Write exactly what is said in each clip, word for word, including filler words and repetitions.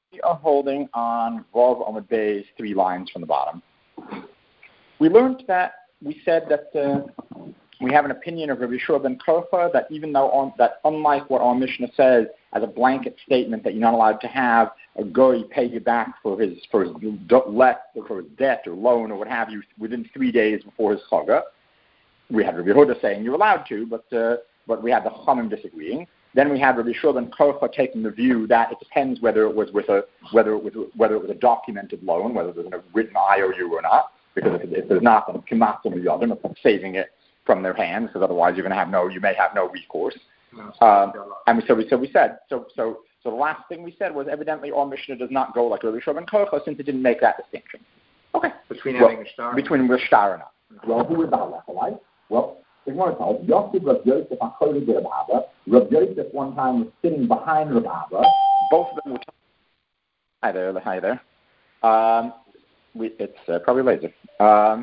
We are holding on Vav Amud Bey's three lines from the bottom. We learned that, we said that uh, we have an opinion of Rabbi Yeshua ben Korcha that even though, on, that unlike what our Mishnah says as a blanket statement that you're not allowed to have a goy pay you back for his for his let or for his debt or loan or what have you within three days before his chaga, we had Rabbi Yehuda saying you're allowed to, but uh, but we had the Chachamim disagreeing. Then we had Rabbi Yeshua ben Korcha taking the view that it depends whether it was with a whether it was whether it was a documented loan, whether there's a written I O U or not. Because if, if there's not, then kimat from the other, saving it from their hands, because otherwise you're going to have no, you may have no recourse. Um, and so we so we said so so so the last thing we said was evidently our Mishnah does not go like Rabbi Yeshua ben Korcha since it didn't make that distinction. Okay. Between well, having a star. Between a star or not. Well, who is the halacha? Well. One time, Yosef Rav Yosef Acholi Rav Abba. Rav Yosef one time was sitting behind Rav Abba. Both of them were. T- hi there, hi there. Um, we, it's uh, probably later. Um,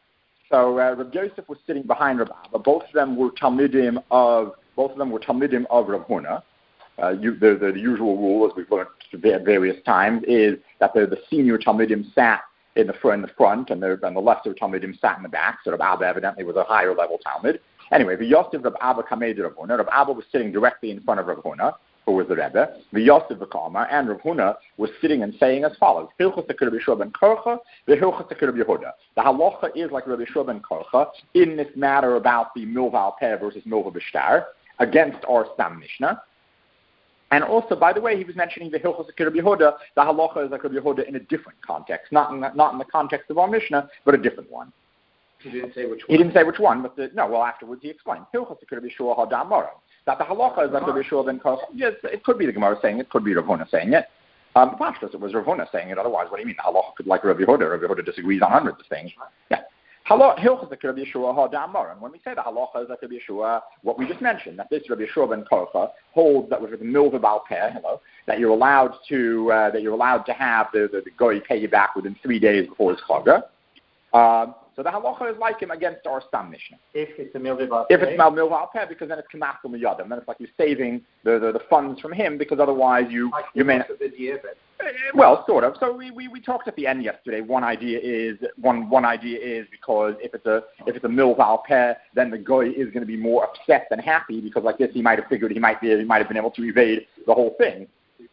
so uh, Rav Yosef was sitting behind Rav Abba. Both of them were talmidim of. Both of them were talmidim of Rav Huna. Uh, you, the, the, the usual rule, as we've learned at various times, is that the, the senior talmidim sat in the front, in the front, and the, and the lesser talmidim sat in the back. So Rav Abba evidently was a higher level talmid. Anyway, the Yosef Rav Abba kamed Rav Huna. Rav Abba was sitting directly in front of Rav Huna, who was the Rebbe. The Yosef V'Kama and Rav Huna was sitting and saying as follows: Hilchos Rabbi Yeshua ben Korcha, the Hilchos Rabbi Yehuda. The halacha is like Rabbi Yeshua ben Korcha in this matter about the milva al peh versus milva b'shtar against our Stam Mishnah. And also, by the way, he was mentioning the Hilchos Rabbi Yehuda. The halacha is like Rabbi Yehuda in a different context, not in the, not in the context of our Mishnah, but a different one. He didn't say which one. He didn't say which one, but the, no. Well, afterwards he explained Hilchos Rabbi Yeshua hadam moro. That the halacha is like Rabbi Yeshua ben Korcha. Yes, it could be the Gemara saying it, could be Rav Huna saying it. Um, Pashtus, it was Rav Huna saying it. Otherwise, what do you mean? The halacha could like Rabbi Yehuda. Rabbi Yehuda disagrees on hundreds of things. Yeah. Hilchos Rabbi Yeshua hadam moro. And when we say the halacha is like Rabbi Yeshua, what we just mentioned, that this Rabbi Yeshua ben Korcha holds that with the milva bal peh, hello, that you're allowed to uh, that you're allowed to have the the, the goy pay you back within three days before his chaga. Um, so the halacha is like him against our Stam Mishnah. If it's a milva bal peh. If it's mal milva al peh, because then it's kamach from the yadim. Then it's like you're saving the, the, the funds from him, because otherwise you like you may not. Uh, well, sort of. So we, we, we talked at the end yesterday. One idea is one one idea is because if it's a if it's a milva al peh, then the goy is going to be more upset than happy, because like this he might have figured he might be he might have been able to evade the whole thing.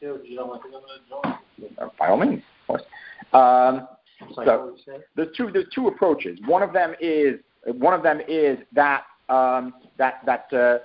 Uh, by all means, of course. Um, So there's two there's two approaches. One of them is one of them is that um, that that uh,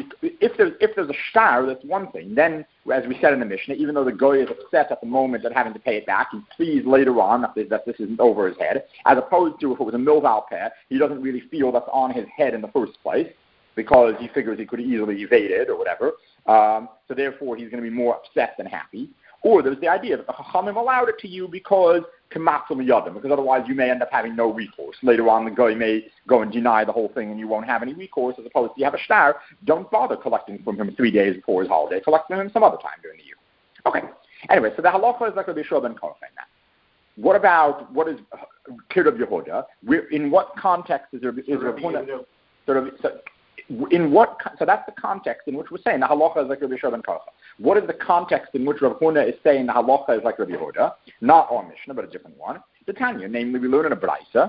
if there's if there's a shtar, that's one thing. Then, as we said in the Mishnah, even though the goy is upset at the moment at having to pay it back, he's pleased later on that this, that this isn't over his head. As opposed to if it was a milva al peh, he doesn't really feel that's on his head in the first place, because he figures he could easily evade it or whatever. Um, so therefore, he's going to be more upset than happy. Or there's the idea that the Chachamim allowed it to you because kamatzum yadim, because otherwise you may end up having no recourse. Later on, the guy may go and deny the whole thing, and you won't have any recourse. As opposed to you have a shtar, don't bother collecting from him three days before his holiday. Collect from him some other time during the year. Okay. Anyway, so the halacha is like Rabbi Yeshua ben Korcha in that. What about what is Kirab Yehuda? In what context is Rabbi Yehuda? So, in what? So that's the context in which we're saying the halacha is like Rabbi Yeshua ben Korcha. What is the context in which Rav Huna is saying the halacha is like Rabbi Yehuda? Not our Mishnah, but a different one. The Tanya, namely, we learn in a Braisa.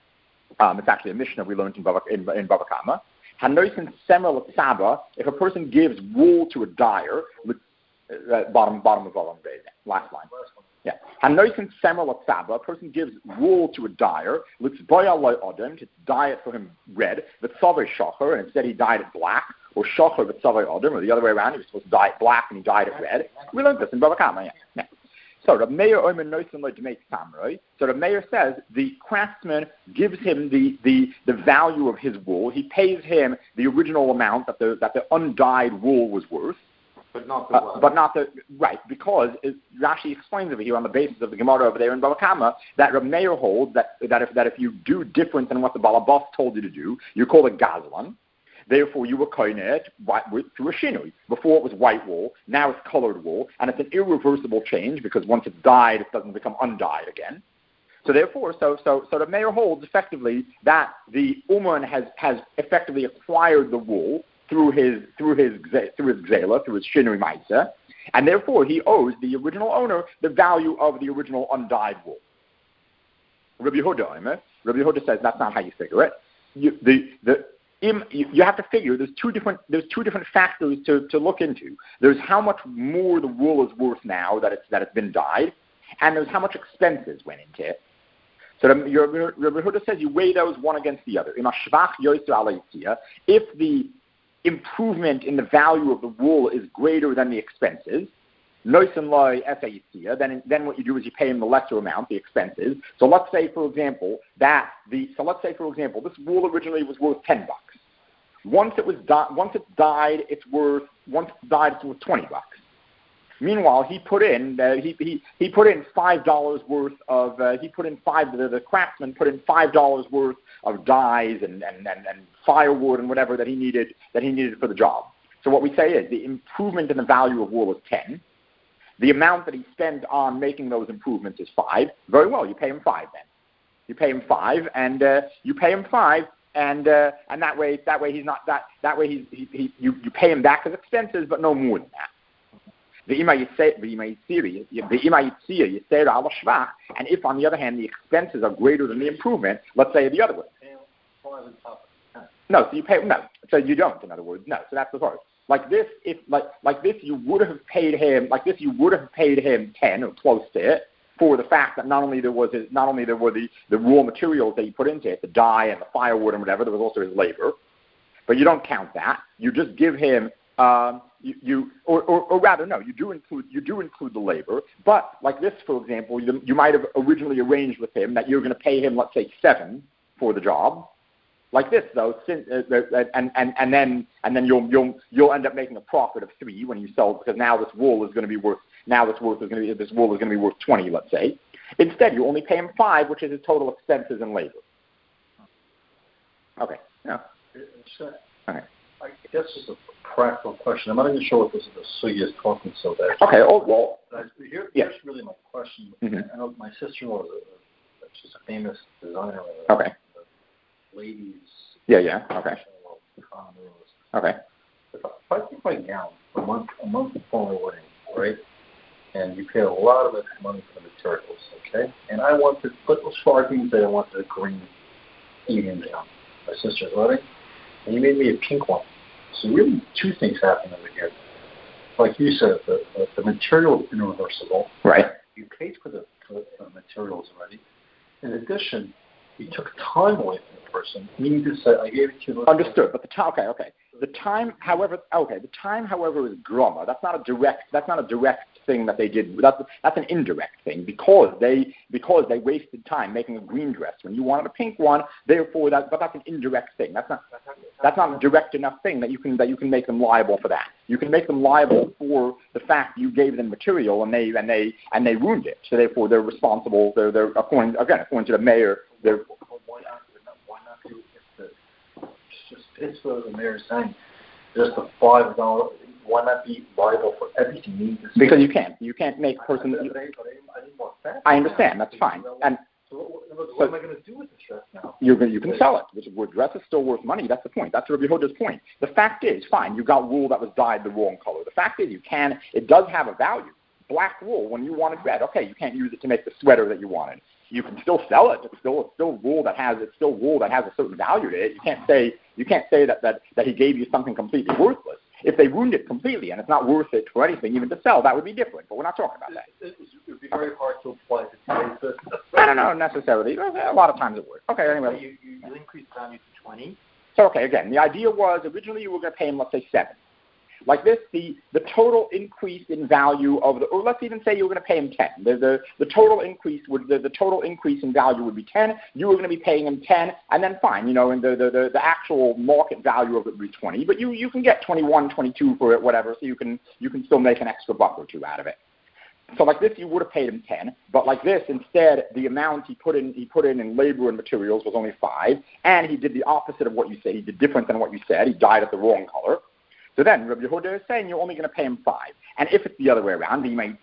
Um, it's actually a Mishnah we learned in Bava, in, in Bava Kama. Hanoisin semel tzaba. If a person gives wool to a dyer, uh, bottom bottom of Bava, last line. Yeah. Hanoisin semel tzaba. A person gives wool to a dyer. Let's buy a odem to dye it for him red. The tzavei shacher, and instead he dyed it black. Or shachar v'tzavei adam, or the other way around, he was supposed to dye it black and he dyed it red. We learned this in Bava Kama, yeah. yeah. So the mayor oimer noisin lo demei samroi. So the mayor says the craftsman gives him the, the, the value of his wool. He pays him the original amount that the that the undyed wool was worth. But not the uh, but not the right, because it, Rashi explains over here on the basis of the Gemara over there in Bava Kama that Rav Meir holds that that if that if you do different than what the Balabas told you to do, you call it gazlan. Therefore, you were koine it through a shinui. Before it was white wool, now it's colored wool, and it's an irreversible change because once it's dyed, it doesn't become undyed again. So therefore, so so so the mayor holds effectively that the uman has has effectively acquired the wool through his through his through his gzela, through his shinui ma'isa, And therefore, he owes the original owner the value of the original undyed wool. Rabbi Yehuda, Rabbi Yehuda says that's not how you figure it. You, the, the, im, you, you have to figure there's two different there's two different factors to, to look into. There's how much more the wool is worth now that it's that it's been dyed, and there's how much expenses went into it. So the, your, Rabbi Yehuda says you weigh those one against the other. If the improvement in the value of the wool is greater than the expenses, then then what you do is you pay him the lesser amount, the expenses. So let's say, for example, that the so let's say for example this wool originally was worth ten bucks. Once it was di- once it's dyed, it's worth once it's dyed it's worth twenty bucks. Meanwhile, he put in uh, he, he he put in five dollars worth of uh, he put in five the, the craftsman put in five dollars worth of dyes and, and, and, and firewood and whatever that he needed that he needed for the job. So what we say is the improvement in the value of wool is ten. The amount that he spent on making those improvements is five. Very well, you pay him five then. You pay him five, and uh, you pay him five, and uh, and that way that way he's not that that way he's, he he you, you pay him back his expenses, but no more than that. The ima yitzir, the ima yitzir, the ima yitzir yitzir al shvach, and if on the other hand the expenses are greater than the improvement, let's say the other way. No, so you pay no, so you don't. In other words, no. So that's the part. Like this, if like like this, you would have paid him like this. You would have paid him ten or close to it for the fact that not only there was his, not only there were the, the raw materials that he put into it, the dye and the firewood and whatever. There was also his labor, but you don't count that. You just give him um, you, you or, or, or rather no, you do include you do include the labor. But like this, for example, you, you might have originally arranged with him that you're going to pay him, let's say, seven for the job. Like this, though, since, uh, and, and, and then and then you'll you'll you'll end up making a profit of three when you sell it, because now this wool is going to be worth now this worth is going to be this wool is going to be worth twenty, let's say. Instead, you only pay him five, which is his total expenses and labor. Okay. Yeah. Okay. I guess it's a practical question. I'm not even sure what this is. The sugi is talking so bad. Okay. Oh well. Here, yeah. Here's really my question. Mm-hmm. I know my sister-in-law is a, she's a famous designer. Okay. Ladies. Yeah, yeah, okay. Okay. If I take my gown a month, a month before my wedding, right, and you pay a lot of money for the materials, okay, and I want to put those farthings that I want the green evening gown, my sister's wedding, and you made me a pink one. So really, two things happen over here. Like you said, the the, the material is irreversible. Right. You paid for the, for the materials already. In addition, you took time away from the person, meaning to say, I gave it to you. Understood, but the time, okay, okay. The time, however, okay, the time, however, is groma. That's not a direct. That's not a direct thing that they did. That's that's an indirect thing because they because they wasted time making a green dress when you wanted a pink one. Therefore, that but that's an indirect thing. That's not that's not a direct enough thing that you can that you can make them liable for that. You can make them liable for the fact you gave them material and they and they and they ruined it. So therefore, they're responsible. They're they're according again according to the mayor. They're why not? Why not do if the just it's what the mayor is saying? Just a five dollar. Why not be liable for everything? Because you can't. You can't make person. I, I, I, I, need more fat I understand. That's fine. And so what, what am I going to do with this dress now? You're going. You can sell it. The dress is still worth money. That's the point. That's Rabbi Yehuda's point. The fact is, fine. You got wool that was dyed the wrong color. The fact is, you can. It does have a value. Black wool. When you wanted red, okay, you can't use it to make the sweater that you wanted. You can still sell it. It's still it's still wool that has it's still wool that has a certain value to it. You can't say you can't say that, that, that he gave you something completely worthless. If they ruined it completely and it's not worth it for anything, even to sell, that would be different. But we're not talking about that. It would be very hard to apply to today's business. I don't know necessarily. A lot of times it would. Okay, anyway. You, you, you increase the value to twenty. So okay, again, the idea was originally you were going to pay him, let's say seven. Like this, the, the total increase in value of the, or let's even say you were going to pay him ten. The the, the total increase would the, the total increase in value would be ten. You were going to be paying him ten, and then fine, you know, and the, the, the, the actual market value of it would be twenty. But you, you can get twenty-one, twenty-two for it, whatever. So you can you can still make an extra buck or two out of it. So like this, you would have paid him ten, but like this, instead, the amount he put in he put in in labor and materials was only five, and he did the opposite of what you said. He did different than what you said. He dyed it the wrong color. So then, Rabbi Yehuda is saying you're only going to pay him five. And if it's the other way around,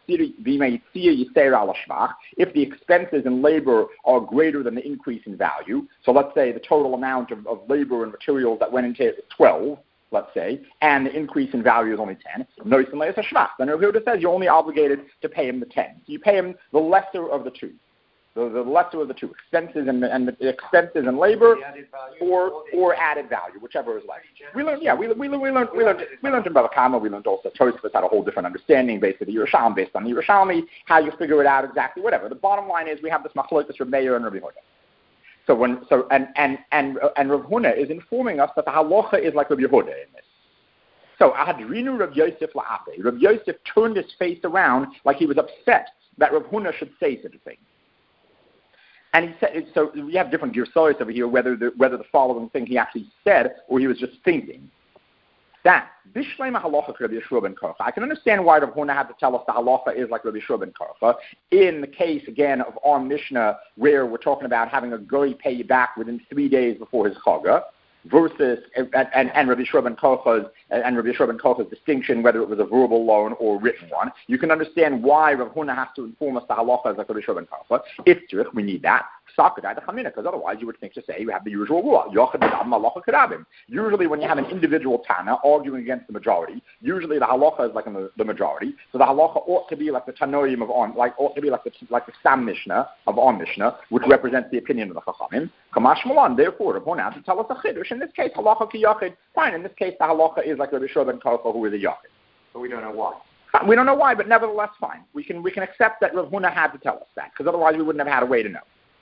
if the expenses and labor are greater than the increase in value, so let's say the total amount of, of labor and materials that went into it was twelve, let's say, and the increase in value is only ten, Noisim Le'es HaShvach. Then Rav Yehuda says you're only obligated to pay him the ten. So you pay him the lesser of the two. The, the lesser of the two, expenses and, and expenses and labor, or or added value, whichever is less. We learned, yeah, we we we learned we learned we learned in Bava Kama. We learned also Tosfos had a whole different understanding based on the Yerushalmi, based on the Yerushalmi, how you figure it out exactly, whatever. The bottom line is we have this machlokes Reb Meir and Reb Yehuda. So when so and and and and Rav Huna is informing us that the halacha is like Reb Yehuda in this. So Ahadrinu Reb Yosef la'ape. Reb Yosef turned his face around like he was upset that Rav Huna should say such a thing. And he said, so we have different girsois over here, whether the, whether the following thing he actually said or he was just thinking. That, Bishleima halacha Rabbi Yeshua ben Korcha. I can understand why Rav Huna had to tell us the halacha is like Rabbi Yeshua ben Korcha. In the case, again, of our Mishnah, where we're talking about having a goy pay you back within three days before his chaga, versus, and, and, and Rabbi Yeshua ben Korcha's, and Rabbi Yeshua ben Korcha's distinction, whether it was a verbal loan or a written one. You can understand why Rav Huna has to inform us the halacha is like Rabbi Yeshua ben Korcha. If tzurich, we need that. Because otherwise you would think to say you have the usual rule. Usually when you have an individual Tana arguing against the majority, usually the halacha is like the, the majority. So the halacha ought to be like the Tanoim of on, like ought to be like the like the Sam Mishnah of on Mishnah, which represents the opinion of the Chachamim. Kamash Malan, therefore, Rav Huna to tell us a chiddush. In this case, halacha ki yachid. Fine. In this case, the halacha is like Rabbi Yeshua ben Korcha, who is a yachid. But we don't know why. We don't know why, but nevertheless, fine. We can we can accept that Rav Huna had to tell us that, because otherwise we wouldn't have had a way to know.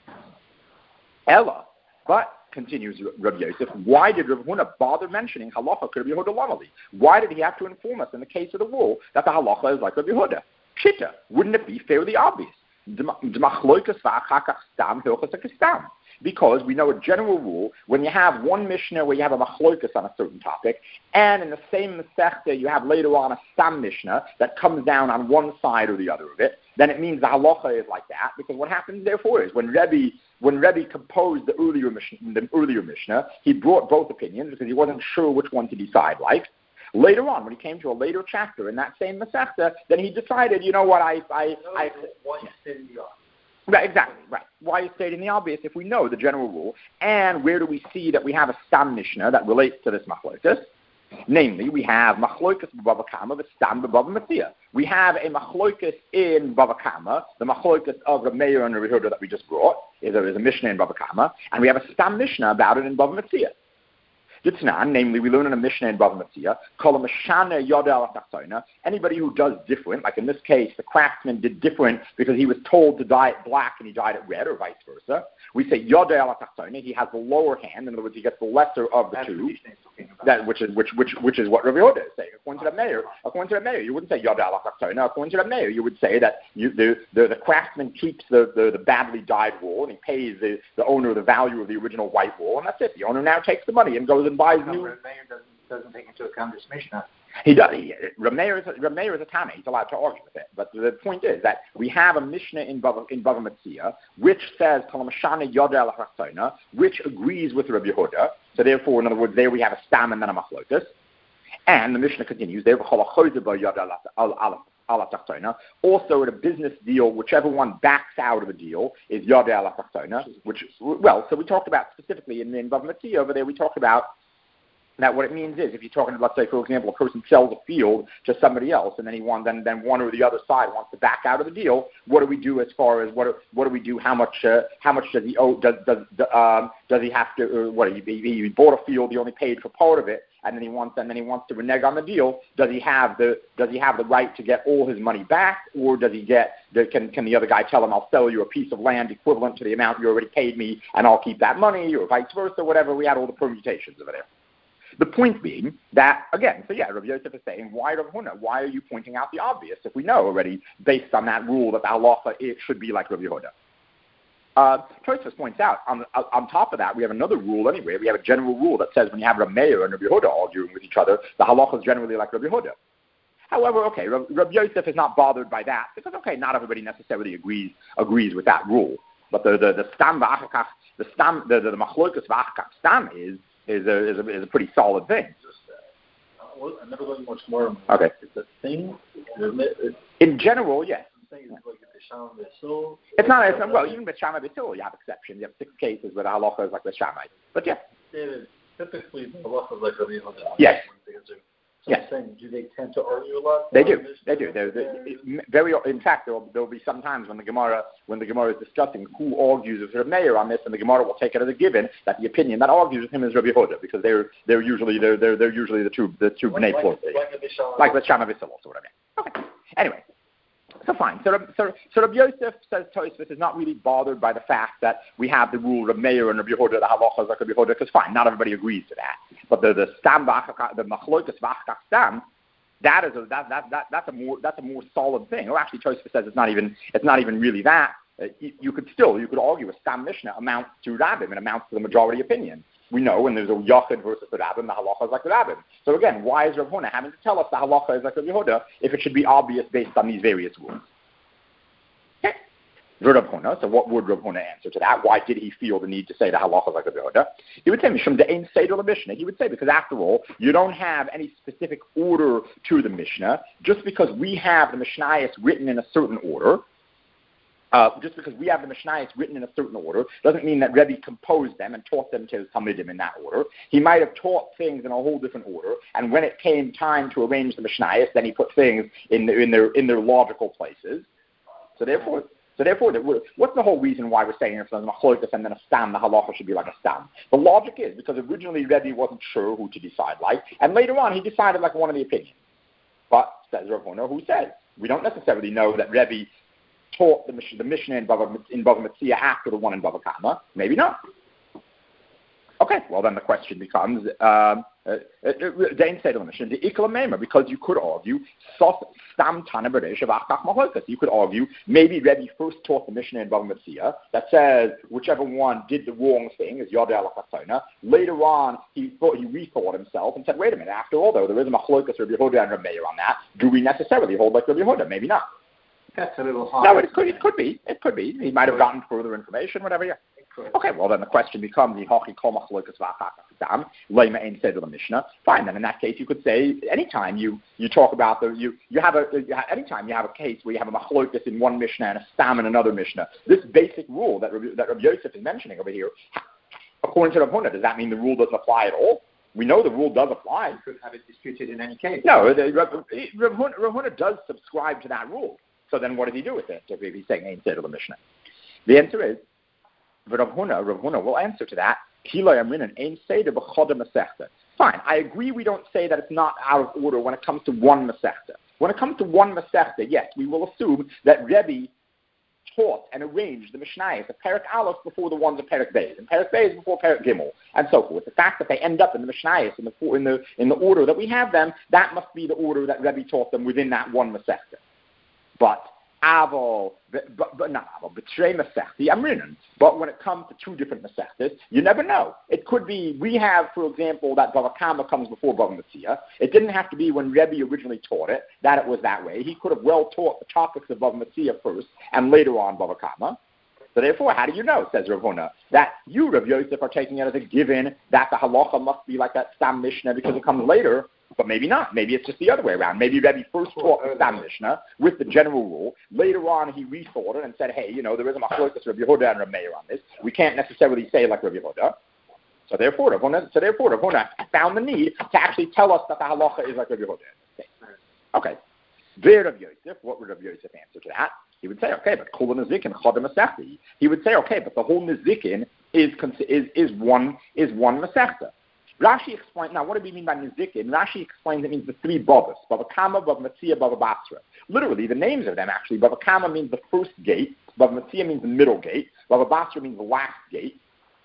Ella, but, continues Rabbi Yosef, why did Rav Huna bother mentioning halacha Rabbi Yehuda Lamali? Why did he have to inform us in the case of the rule that the halacha is like Rabbi Yehuda? Pshita, wouldn't it be fairly obvious? Because we know a general rule, when you have one Mishnah where you have a machlokas on a certain topic, and in the same Masechta you have later on a Stam Mishnah that comes down on one side or the other of it, then it means the halacha is like that, because what happens therefore is when Rebbe When Rebbe composed the earlier Mishnah, the earlier Mishnah, he brought both opinions because he wasn't sure which one to decide like. Later on, when he came to a later chapter in that same Masechta, then he decided, you know what, I... I, no, I why you stating the obvious. Right, exactly, right. Why is stating the obvious if we know the general rule? And where do we see that we have a Stam Mishnah that relates to this Machlokes? Namely, we have Machloikas b'Bava Kama, but Stam b'Bava Metzia. We have a Machloikas in Bava Kama, the Machloikas of Rav Meir and Rav Yehuda that we just brought, is a, is a Mishnah in Bava Kama, and we have a Stam Mishnah about it in Bava Metzia. Yitznan, namely, we learn in a Mishnah in Bava Metzia, Kol Meshana Yoda Al Tachtoina, anybody who does different, like in this case, the craftsman did different because he was told to dye it black and he dyed it red, or vice versa. We say Yoda Al Tachtoina, he has the lower hand, in other words, he gets the lesser of the That's two, that, which is which which which is what Rav Yehuda is saying. According to the mayor, according to the mayor, you wouldn't say Yoda Al Tachtoina. According to the mayor, you would say that you, the, the the craftsman keeps the, the, the badly dyed wool and he pays the, the owner the value of the original white wool, and that's it. The owner now takes the money and goes and buys no, new. Rav Meir doesn't, doesn't take into account this Mishnah. He does. He, Rav Meir is, Rav Meir is a Tana. He's allowed to argue with it. But the point is that we have a Mishnah in Bava, in Bava Metzia which says Kalamashana Yoda Al Tachtoina, which agrees with Rabbi Yehuda. So therefore, in other words, there we have a Stam and then a Machlokas. And the Mishnah continues, there also in a business deal, whichever one backs out of the deal is Yoda Al Tachtoina, which, well, so we talked about specifically in, in Bava Metzia over there, we talked about that what it means is if you're talking, let's say, for example, a person sells a field to somebody else, and then he wants, then then one or the other side wants to back out of the deal. What do we do as far as what what do we do? How much uh, how much does he owe? Does does um, does he have to? Uh, what he, he, he bought a field, he only paid for part of it, and then he wants and then he wants to renege on the deal. Does he have the does he have the right to get all his money back, or does he get can can the other guy tell him, I'll sell you a piece of land equivalent to the amount you already paid me, and I'll keep that money, or vice versa, whatever. We had all the permutations over there. The point being that, again, so yeah, Rav Yosef is saying, why Rav Huna? Why are you pointing out the obvious if we know already, based on that rule, that the halacha, it should be like Rav Yehuda? Uh, Tosfos points out, on, on top of that, we have another rule anyway. We have a general rule that says when you have Rav Meir and Rav Yehuda arguing with each other, the halacha is generally like Rav Yehuda. However, okay, Rav, Rav Yosef is not bothered by that, because, okay, not everybody necessarily agrees agrees with that rule. But the the, the stam v'achakach, the stam, the, the, the machlokas v'achakach stam is, Is a, is a is a pretty solid thing. Uh, I'm never going much more. Okay. It's a thing. In general, yes. It's not. It's, well, even with Shammai B'Sil, you have exceptions. You have six cases where the halacha is like the Shammai. But yeah. David, typically the halachas like Rabbi Yehuda. Yes. So yes. I'm saying, do they tend to argue a lot? They do. They do. They're, they're, very. In fact, there will, there will be some times when the Gemara, when the Gemara is discussing who argues with Rabbi Meir on this, and the Gemara will take it as a given that the opinion that argues with him is Rabbi Yehuda, because they're they're usually they're they're, they're usually the two the two bnei plot, like the Shama V'Silos or whatever. Okay. Anyway. So fine. So, so, so Rabbi Yosef says Tosfos is not really bothered by the fact that we have the rule of Meir and Rabbi Yehuda, the halachas like Rabbi Yehuda, because fine, not everybody agrees to that. But the the stam the machlokas v'achkas stam, that is a, that, that that that's a more that's a more solid thing. Or actually, Tosfos says it's not even it's not even really that. Uh, you, you could still you could argue a stam mishnah amounts to rabbim and amounts to the majority opinion. We know when there's a Yachid versus the Rabbim, the halacha is like the Rabbim. So again, why is Rav Huna having to tell us the halacha is like Rabbi Yehuda if it should be obvious based on these various rules? Okay. Rav Huna, so what would Rav Huna answer to that? Why did he feel the need to say the halacha is like Rabbi Yehuda? He would say, Mishum de'ein seder l'mishnah. He would say, because after all, you don't have any specific order to the Mishnah. Just because we have the Mishnayos written in a certain order, Uh, just because we have the Mishnayos written in a certain order doesn't mean that Rebbe composed them and taught them to his Talmidim in that order. He might have taught things in a whole different order, and when it came time to arrange the Mishnayos, then he put things in, the, in their in their logical places. So therefore, so therefore, what's the whole reason why we're saying if there's a machlokas and then a stam, the halacha should be like a stam? The logic is because originally Rebbe wasn't sure who to decide like, and later on he decided like one of the opinions. But says Rav Huna, who says we don't necessarily know that Rebbe taught the, the Mishnah in Bava, in Bava Metzia after the one in Bava Kama? Maybe not. Okay, well then the question becomes, um, Dain said on the Mishnah, the Ikla Meimer, because you could argue, Stam Tana B'Reish of Achach Mahlokas. You could argue, maybe Rebbe first taught the Mishnah in Bava Metzia that says whichever one did the wrong thing is Yodeh Ala Chatzona. Later on, he thought he rethought himself and said, wait a minute, after all though, there is a Machlokas Rabbi Yehuda and Rabbi Meir on that. Do we necessarily hold like Rabbi Yehuda? Maybe not. That's a little hard. No, it could, it could be. It could be. He might have gotten further information, whatever. Yeah. Okay, well then the question becomes the Hachi Kol Machlokas V'Achach Leima Ein Seder L'Mishnah. Fine, then in that case you could say anytime you, you talk about the you you have a you have, anytime you have a case where you have a Machlokas in one Mishnah and a Stam in another Mishnah. This basic rule that Rabbi, that Rabbi Yosef is mentioning over here, according to Rav Huna, does that mean the rule doesn't apply at all? We know the rule does apply. You could have it disputed in any case. No, the, Rav, Rav, Huna, Rav Huna does subscribe to that rule. So then what does he do with it if he's saying Ein Seder L'Mishnah? The answer is, Rav Huna, Rav Huna will answer to that, Fine, I agree we don't say that it's not out of order when it comes to one Masechta. When it comes to one Masechta, yes, we will assume that Rebbe taught and arranged the Mishnayos of Perek Aleph before the ones of Perek Beis, and Perek Beis before Perek Gimel, and so forth. The fact that they end up in the Mishnayos in the, in the, in the order that we have them, that must be the order that Rebbe taught them within that one Masechta. But Aval, but, but, but not Aval, but Shrei Masechti Amrinan. But when it comes to two different Masechtas, you never know. It could be, we have, for example, that Bava Kama comes before Bava Metzia. It didn't have to be when Rebbe originally taught it, that it was that way. He could have well taught the topics of Bava Metzia first, and later on Bava Kama. So therefore, how do you know, says Rav Huna, that you, Rav Yosef, are taking it as a given that the halacha must be like that Stam Mishnah because it comes later? But maybe not. Maybe it's just the other way around. Maybe Rebbe first taught the Stam Mishnah with the general rule. Later on, he rethought it and said, hey, you know, there is a machlokas Rabbi Yehuda and Rabbi Meir on this. We can't necessarily say like Rabbi Yehuda. So therefore, Rav Huna, so therefore, Rav Huna found the need to actually tell us that the halacha is like Rabbi Yehuda in this case. Okay. There, Rabbi Yosef, what would Rabbi Yosef answer to that? He would say, okay, but kol nezikin chodem masechta. He would say, okay, but the whole nezikin is is is one is one masechta. Rashi explains, now what do we mean by Nizikin? Rashi explains it means the three Bavas, Bava Kama, Bava Metzia, Bava Basra. Literally, the names of them actually, Bava Kama means the first gate, Bava Metzia means the middle gate, Bava Basra means the last gate.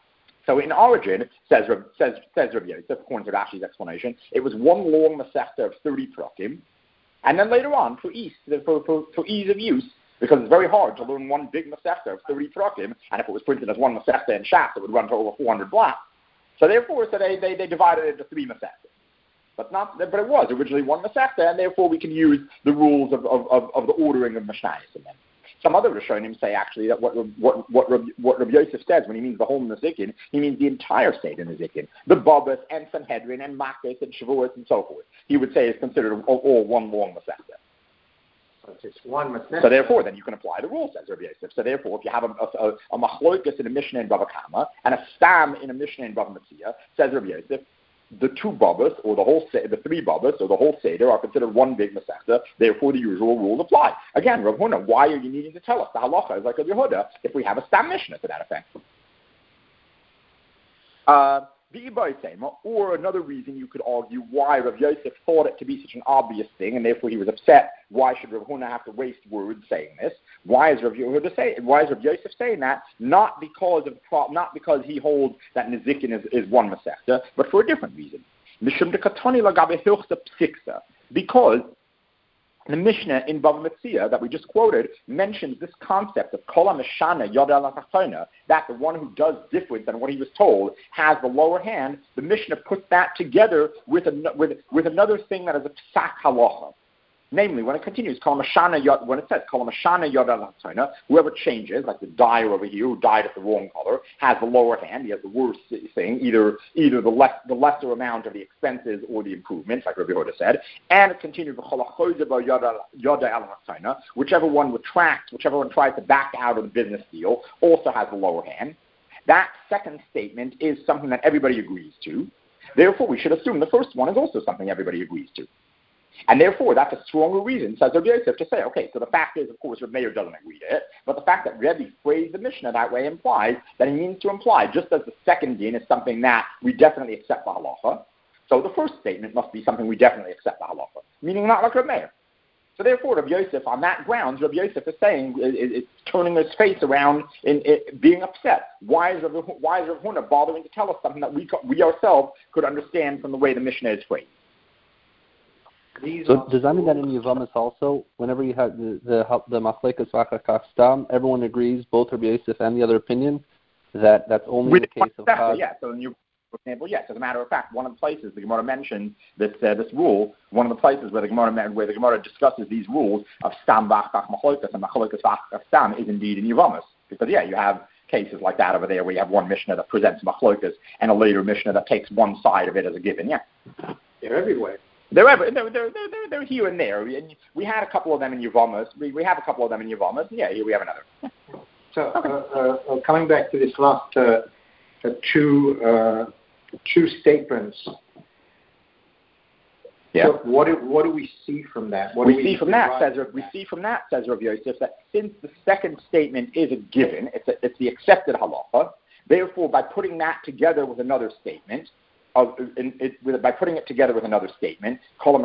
So in origin, says says says Rabbi Yosef, according to Rashi's explanation, it was one long Masechta of thirty prakim, and then later on, for ease, for, for, for ease of use, because it's very hard to learn one big Masechta of thirty prakim, and if it was printed as one Masechta in Shas, it would run to over four hundred blocks. So therefore, so they, they, they divided it into three Masechtas. But not, but it was originally one Masechta, and therefore we can use the rules of, of, of, of the ordering of Mishnayos in them. Some other Rishonim say actually that what what what what Rabbi Yosef says when he means the whole Nezikin, he means the entire state of Nezikin, the Babas and Sanhedrin and Makkos and Shavuos and so forth. He would say is considered all, all one long Masechta. It's one so therefore, then you can apply the rule, says Rabbi Yosef. So therefore, if you have a, a, a, a machloikas in a Mishnah in Bava Kama and a stam in a Mishnah in Bava Metzia, says Rabbi Yosef, the two babas, or the whole, the three babas, or the whole seder are considered one big masechta. Therefore, the usual rules apply. Again, Rav Huna, why are you needing to tell us? The halacha is like a Yehuda if we have a stam Mishnah to that effect. Uh, or another reason you could argue why Rav Yosef thought it to be such an obvious thing, and therefore he was upset. Why should Rav Huna have to waste words saying this? Why is Rav Yehuda say? Why is Rav Yosef saying that? Not because of not because he holds that Nezikin is, is one masechta, but for a different reason. Because the Mishnah in Bava Metzia that we just quoted mentions this concept of Kol HaMeshana Yod Al HaTachtoina, that the one who does different than what he was told has the lower hand. The Mishnah puts that together with, an, with, with another thing that is a psak halacha. Namely, when it continues, when it says, whoever changes, like the dyer over here who dyed it the wrong color, has the lower hand, he has the worst thing, either either the less the lesser amount of the expenses or the improvements, like Rabbi Yehuda said, and it continues, whichever one retracts, whichever one tries to back out of the business deal, also has the lower hand. That second statement is something that everybody agrees to. Therefore, we should assume the first one is also something everybody agrees to. And therefore, that's a stronger reason, says Rabbi Yosef, to say, okay, so the fact is, of course, Rabbi Meir doesn't agree to it, but the fact that Rebbe phrased the Mishnah that way implies that he means to imply, just as the second din is something that we definitely accept the halacha, so the first statement must be something we definitely accept the halacha, meaning not like Rabbi Meir. So therefore, Rabbi Yosef, on that grounds, Rabbi Yosef is saying, it's turning his face around in, in being upset. Why is Rabbi, why is Rabbi Huna bothering to tell us something that we, we ourselves could understand from the way the Mishnah is phrased? So does that mean that in Yavamas also, whenever you have the the, the Machlekas Vachakach Stam, everyone agrees, both Rabbi Yosef and the other opinion, that that's only With in the case of Chag? Yeah, so in your, for example, yes, as a matter of fact, one of the places the Gemara mentioned this uh, this rule, one of the places where the Gemara where the Gemara discusses these rules of Stam Vachakach Machlekas and Machlekas Vachakach Stam is indeed in Yavamas. Because, yeah, you have cases like that over there where you have one Mishnah that presents Machlekas and a later Mishnah that takes one side of it as a given, yeah. They're everywhere. They're, ever, they're, they're, they're, they're here and there. We, we had a couple of them in Yavamas. We, we have a couple of them in Yavamas. Yeah, here we have another. So okay. uh, uh, coming back to this last uh, uh, two uh, two statements. Yeah. So what do, what do we see from that? What we, do we see from that says that? we see from that says Rav Yosef that since the second statement is a given, it's a, it's the accepted halacha. Therefore, by putting that together with another statement. Of, in, it, with, by putting it together with another statement,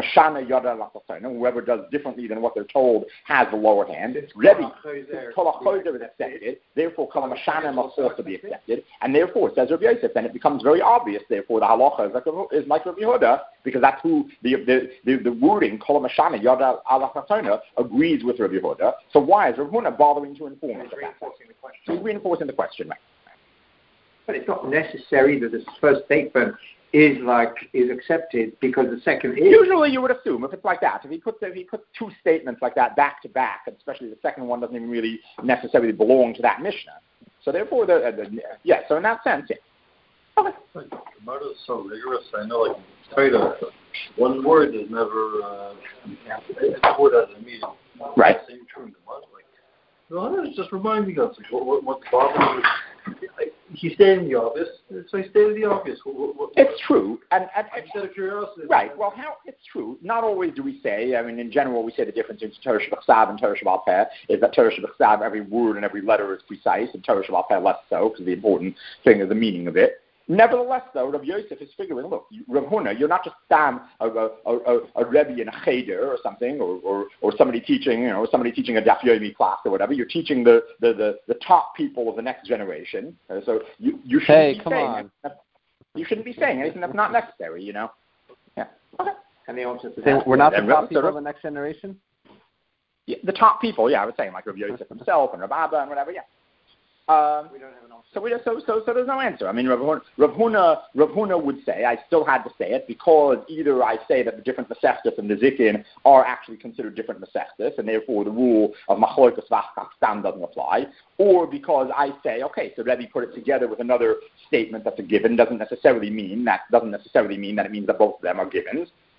whoever does differently than what they're told has the lower hand. Rebbe, Kol is accepted, therefore Kol HaMashana must also be accepted, and therefore, says Rabbi Yosef, then it becomes very obvious, therefore the halacha is like, is like Rabbi Yehuda, because that's who, the the, the, the wording, Kol HaMashana Yod Al agrees with Rabbi Yehuda, so why is Rabbi Yehuda bothering to inform us of that? So he's reinforcing the question, right? But it's not necessary that this first statement is like is accepted because the second is. Usually, you would assume if it's like that. If he puts if he puts two statements like that back to back, and especially the second one doesn't even really necessarily belong to that Mishnah. So therefore, the, the yeah. So in that sense, yeah. Okay. Like, the Gemara is so rigorous. I know, like Torah, one word is never uh, a word as a meaning. Right. Same true in the Gemara. Like, no, it's just reminding us like what what what's bothering you. He stated the obvious, so he stated the obvious. What, what, it's true, and, and, and instead of curiosity, right? Well, how it's true. Not always do we say. I mean, in general, we say the difference between Torah Shebachsav and Torah Sheba'al Peh is that Torah Shebachsav, every word and every letter is precise, and Torah Sheba'al Peh less so, because the important thing is the meaning of it. Nevertheless, though, Rav Yosef is figuring, look, Rav Huna, you're not just Stam, a, a, a, a Rebbe in a Cheder or something, or, or, or somebody teaching, you know, somebody teaching a Daf Yomi class or whatever. You're teaching the, the, the, the top people of the next generation. Uh, so you, you shouldn't hey, be come saying on. that, you shouldn't be saying anything that's not necessary, you know. Yeah. Okay. And the answer to Say, that. we're not the and top Rav, people so, of the next generation? Yeah, the top people, yeah, I was saying, like Rav Yosef himself and Rav Abba and whatever, yeah. Um, we don't have an answer. So, we, so, so, so there's no answer. I mean, Rav Huna, Rav, Huna, Rav Huna would say, I still had to say it, because either I say that the different Masechtas and the Zikin are actually considered different Masechtas, and therefore the rule of Machlokas Vachakach Stam doesn't apply, or because I say, okay, so Rebbe put it together with another statement that's a given, doesn't necessarily mean that doesn't necessarily mean that it means that both of them are givens.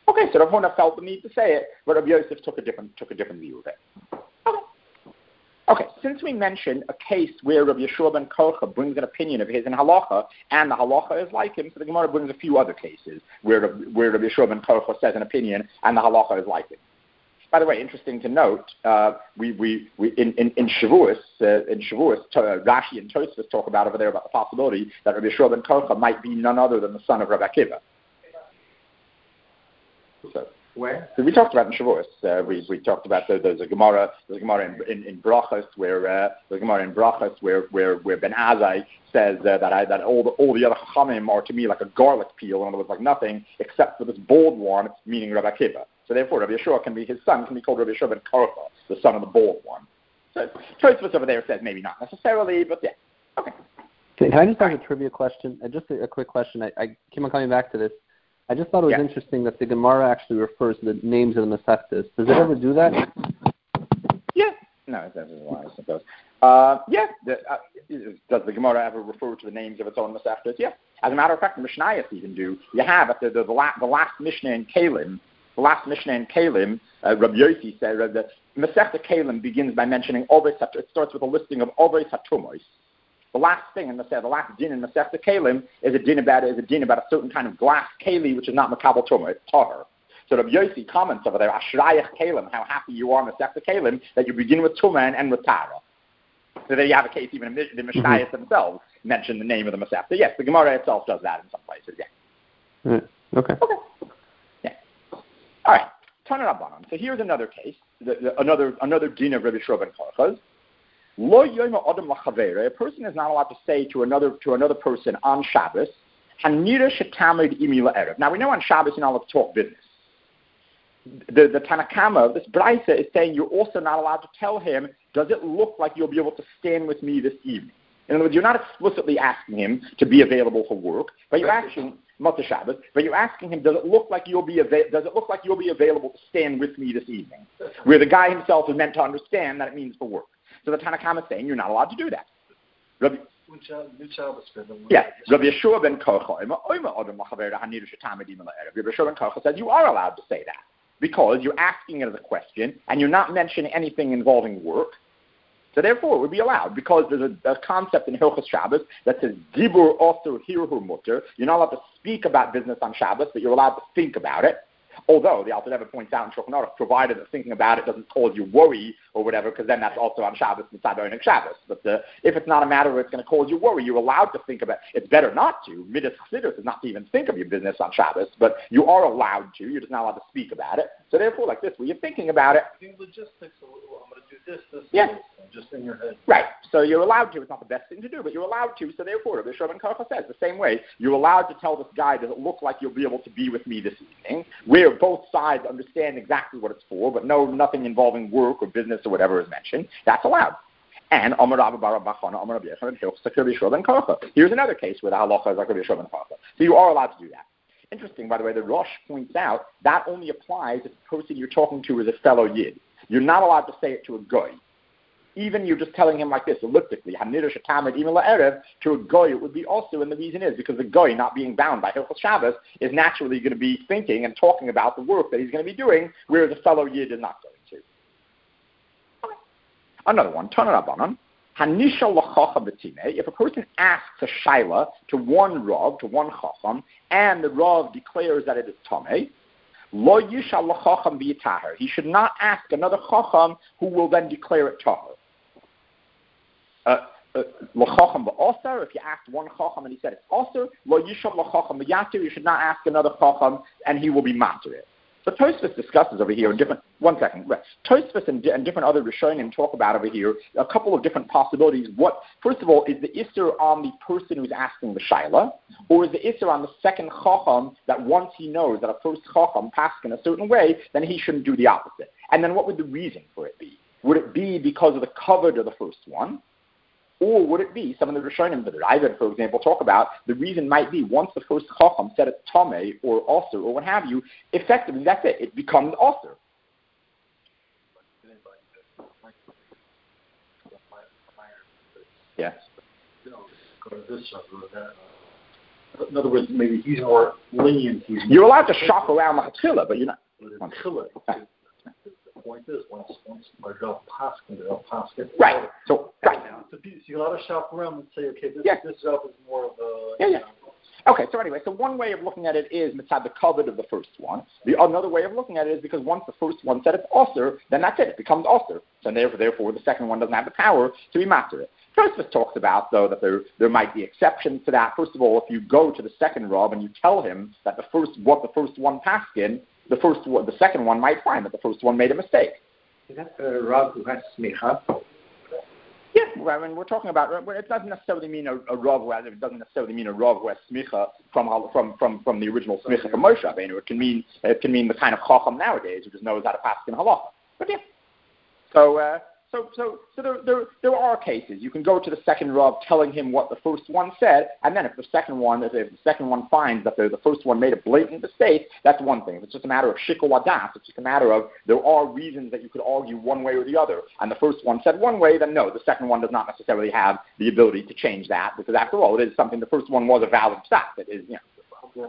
Okay, so Rav Huna felt the need to say it, but Rabbi Yosef took a different took a different view of it. Okay. Okay, since we mentioned a case where Rabbi Yeshua ben Korcha brings an opinion of his in halacha, and the halacha is like him, so the Gemara brings a few other cases where where Rabbi Yeshua ben Korcha says an opinion and the halacha is like him. By the way, interesting to note, uh, we, we, we in, in, in Shavuos, uh, in Shavuos, uh, Rashi and Tosfos talk about over there about the possibility that Rabbi Yeshua ben Korcha might be none other than the son of Rabbi Akiva. So, Where? So we talked about in Shavuos. Uh, we we talked about the, there's a Gemara, there's a Gemara in in, in Brachos where uh, there's a Gemara in Brachos where where where Ben Azai says uh, that I that all the all the other Chachamim are to me like a garlic peel, in other words, like nothing except for this bold one, meaning Rabbi Akiva. So therefore, Rabbi Yeshua can be his son, can be called Rabbi Yeshua ben Korcha, the son of the bold one. So Tosfos over there says maybe not necessarily, but yeah, okay. Can I just ask a trivia question? Uh, just a, a quick question. I, I keep on coming back to this. I just thought it was yeah. interesting that the Gemara actually refers to the names of the Masechtas. Does it ever do that? Yeah. No, it doesn't. Why, I suppose. Uh, yeah. The, uh, does the Gemara ever refer to the names of its own Masechtas? Yeah. As a matter of fact, the Mishnayos even do. You have at the the, the, last, the last Mishnah in Kalim, the last Mishnah in Kalim, uh, Rabbi Yossi said uh, the Masechta Kalim begins by mentioning Ovos. It starts with a listing of Ovos HaTumos. The last thing in the the last din in Masechta Kalim is a din about is a din about a certain kind of glass keli which is not makabel tumah, it's tahor. So Rabbi Yossi comments over there, Ashrayach Kalim, how happy you are Masechta Kalim that you begin with tumah and end with tara. So there you have a case even the Mishnayos mm-hmm. themselves mention the name of the Masechta. Yes, the Gemara itself does that in some places. Yeah. Right. Okay. Okay. Yeah. All right. Tana Rabbanan. So here's another case, the, the, another another din of Rabbi Yeshua ben Korcha. A person is not allowed to say to another to another person on Shabbos, now we know on Shabbos you're not allowed to talk business. The, the Tanakama, this Braisa, is saying you're also not allowed to tell him, does it look like you'll be able to stand with me this evening? In other words, you're not explicitly asking him to be available for work, but you're asking Mata Shabbos, but you're asking him, does it look like you'll be ava- does it look like you'll be available to stand with me this evening? Where the guy himself is meant to understand that it means for work. So the Tanakama is saying you're not allowed to do that. Rabbi, yeah, Rabbi Yeshua ben Korcha, Rabbi Yeshua ben Korcha says you are allowed to say that because you're asking it as a question and you're not mentioning anything involving work. So therefore, it would be allowed because there's a, a concept in Hilchos Shabbos that says Dibur Osur Hirhu Mutter. You're not allowed to speak about business on Shabbos, but you're allowed to think about it. Although the Alter Rebbe points out in Shulchan Aruch, provided that thinking about it doesn't cause you worry or whatever, because then that's also on Shabbos and Tzadok Shabbos. But uh, if it's not a matter where it's going to cause you worry, you're allowed to think about it. It's better not to. Midas Chassidus is not to even think of your business on Shabbos, but you are allowed to. You're just not allowed to speak about it. So therefore, like this, where you're thinking about it. The logistics of, well, I'm going to do this, this, yeah. this, just in your head. Right. So you're allowed to. It's not the best thing to do, but you're allowed to. So therefore, Rabbi Yeshua ben Korcha says the same way. You're allowed to tell this guy, does it look like you'll be able to be with me this evening? Where both sides understand exactly what it's for, but no, nothing involving work or business or whatever is mentioned. That's allowed. And Amar Rabba Bar Bachana, Amar Rabbi Yeshua ben Korcha. Here's another case where the halacha is like Rabbi Yeshua ben Korcha. So you are allowed to do that. Interesting, by the way, the Rosh points out that only applies if the person you're talking to is a fellow Yid. You're not allowed to say it to a goy. Even you're just telling him like this, elliptically, to a goy, it would be also, and the reason is because the goy, not being bound by Hilchos Shabbos, is naturally going to be thinking and talking about the work that he's going to be doing, whereas a fellow Yid is not going to. Another one, Tana Rabbanan. If a person asks a shaila to one Rav, to one Chacham, and the Rav declares that it is Tameh, lo yishal l'chacham b'yitaher. He should not ask another Chacham who will then declare it Tahar. L'chacham b'osar, if you asked one Chacham and he said it's osar, lo yishal l'chacham b'yatir, you should not ask another Chacham and he will be matir it. So Tosfos discusses over here in different, one second, right. Tosfos and, and different other Rishonim talk about over here a couple of different possibilities. What, first of all, is the Isser on the person who's asking the Shaila, or is the Isser on the second Chacham that once he knows that a first Chacham passed in a certain way, then he shouldn't do the opposite? And then what would the reason for it be? Would it be because of the covered of the first one? Or would it be, some of the Rishonim that I read, for example, talk about, the reason might be once the first Chacham said it's Tameh or Osir or what have you, effectively that's it, it becomes Osir. Yeah. In other words, maybe he's more lenient. He's you're allowed to shop around like a tchila, but you're not. The point is, once once my Rav Paskin, the Rav Paskin. Right. So right. So you're allowed to shop around and say, okay, this yeah. this Rav is more of a. Yeah, yeah. Okay, so anyway, so one way of looking at it is mitzad the covet of the first one. The another way of looking at it is because once the first one said it's osir, then that's it. It becomes osir. So therefore, therefore, the second one doesn't have the power to be master it. Tosfos talks about, though, that there there might be exceptions to that. First of all, if you go to the second Rav and you tell him that the first what the first one paskin, the first one, the second one might find that the first one made a mistake. Is that the Rav who has smicha? Yeah, well, I mean, we're talking about. It doesn't necessarily mean a, a Rav who has. It doesn't necessarily mean a Rav who has smicha from from from from the original smicha from Moshe Rabbeinu. It can mean it can mean the kind of chacham nowadays who just knows how to pass in halacha. But yeah, so. Uh, So, so, so there, there, there are cases. You can go to the second Rav telling him what the first one said, and then if the second one, if, if the second one finds that the, the first one made a blatant mistake, that's one thing. If it's just a matter of shikol adas, it's just a matter of there are reasons that you could argue one way or the other, and the first one said one way, then no, the second one does not necessarily have the ability to change that, because after all, it is something. The first one was a valid fact. It is, you know.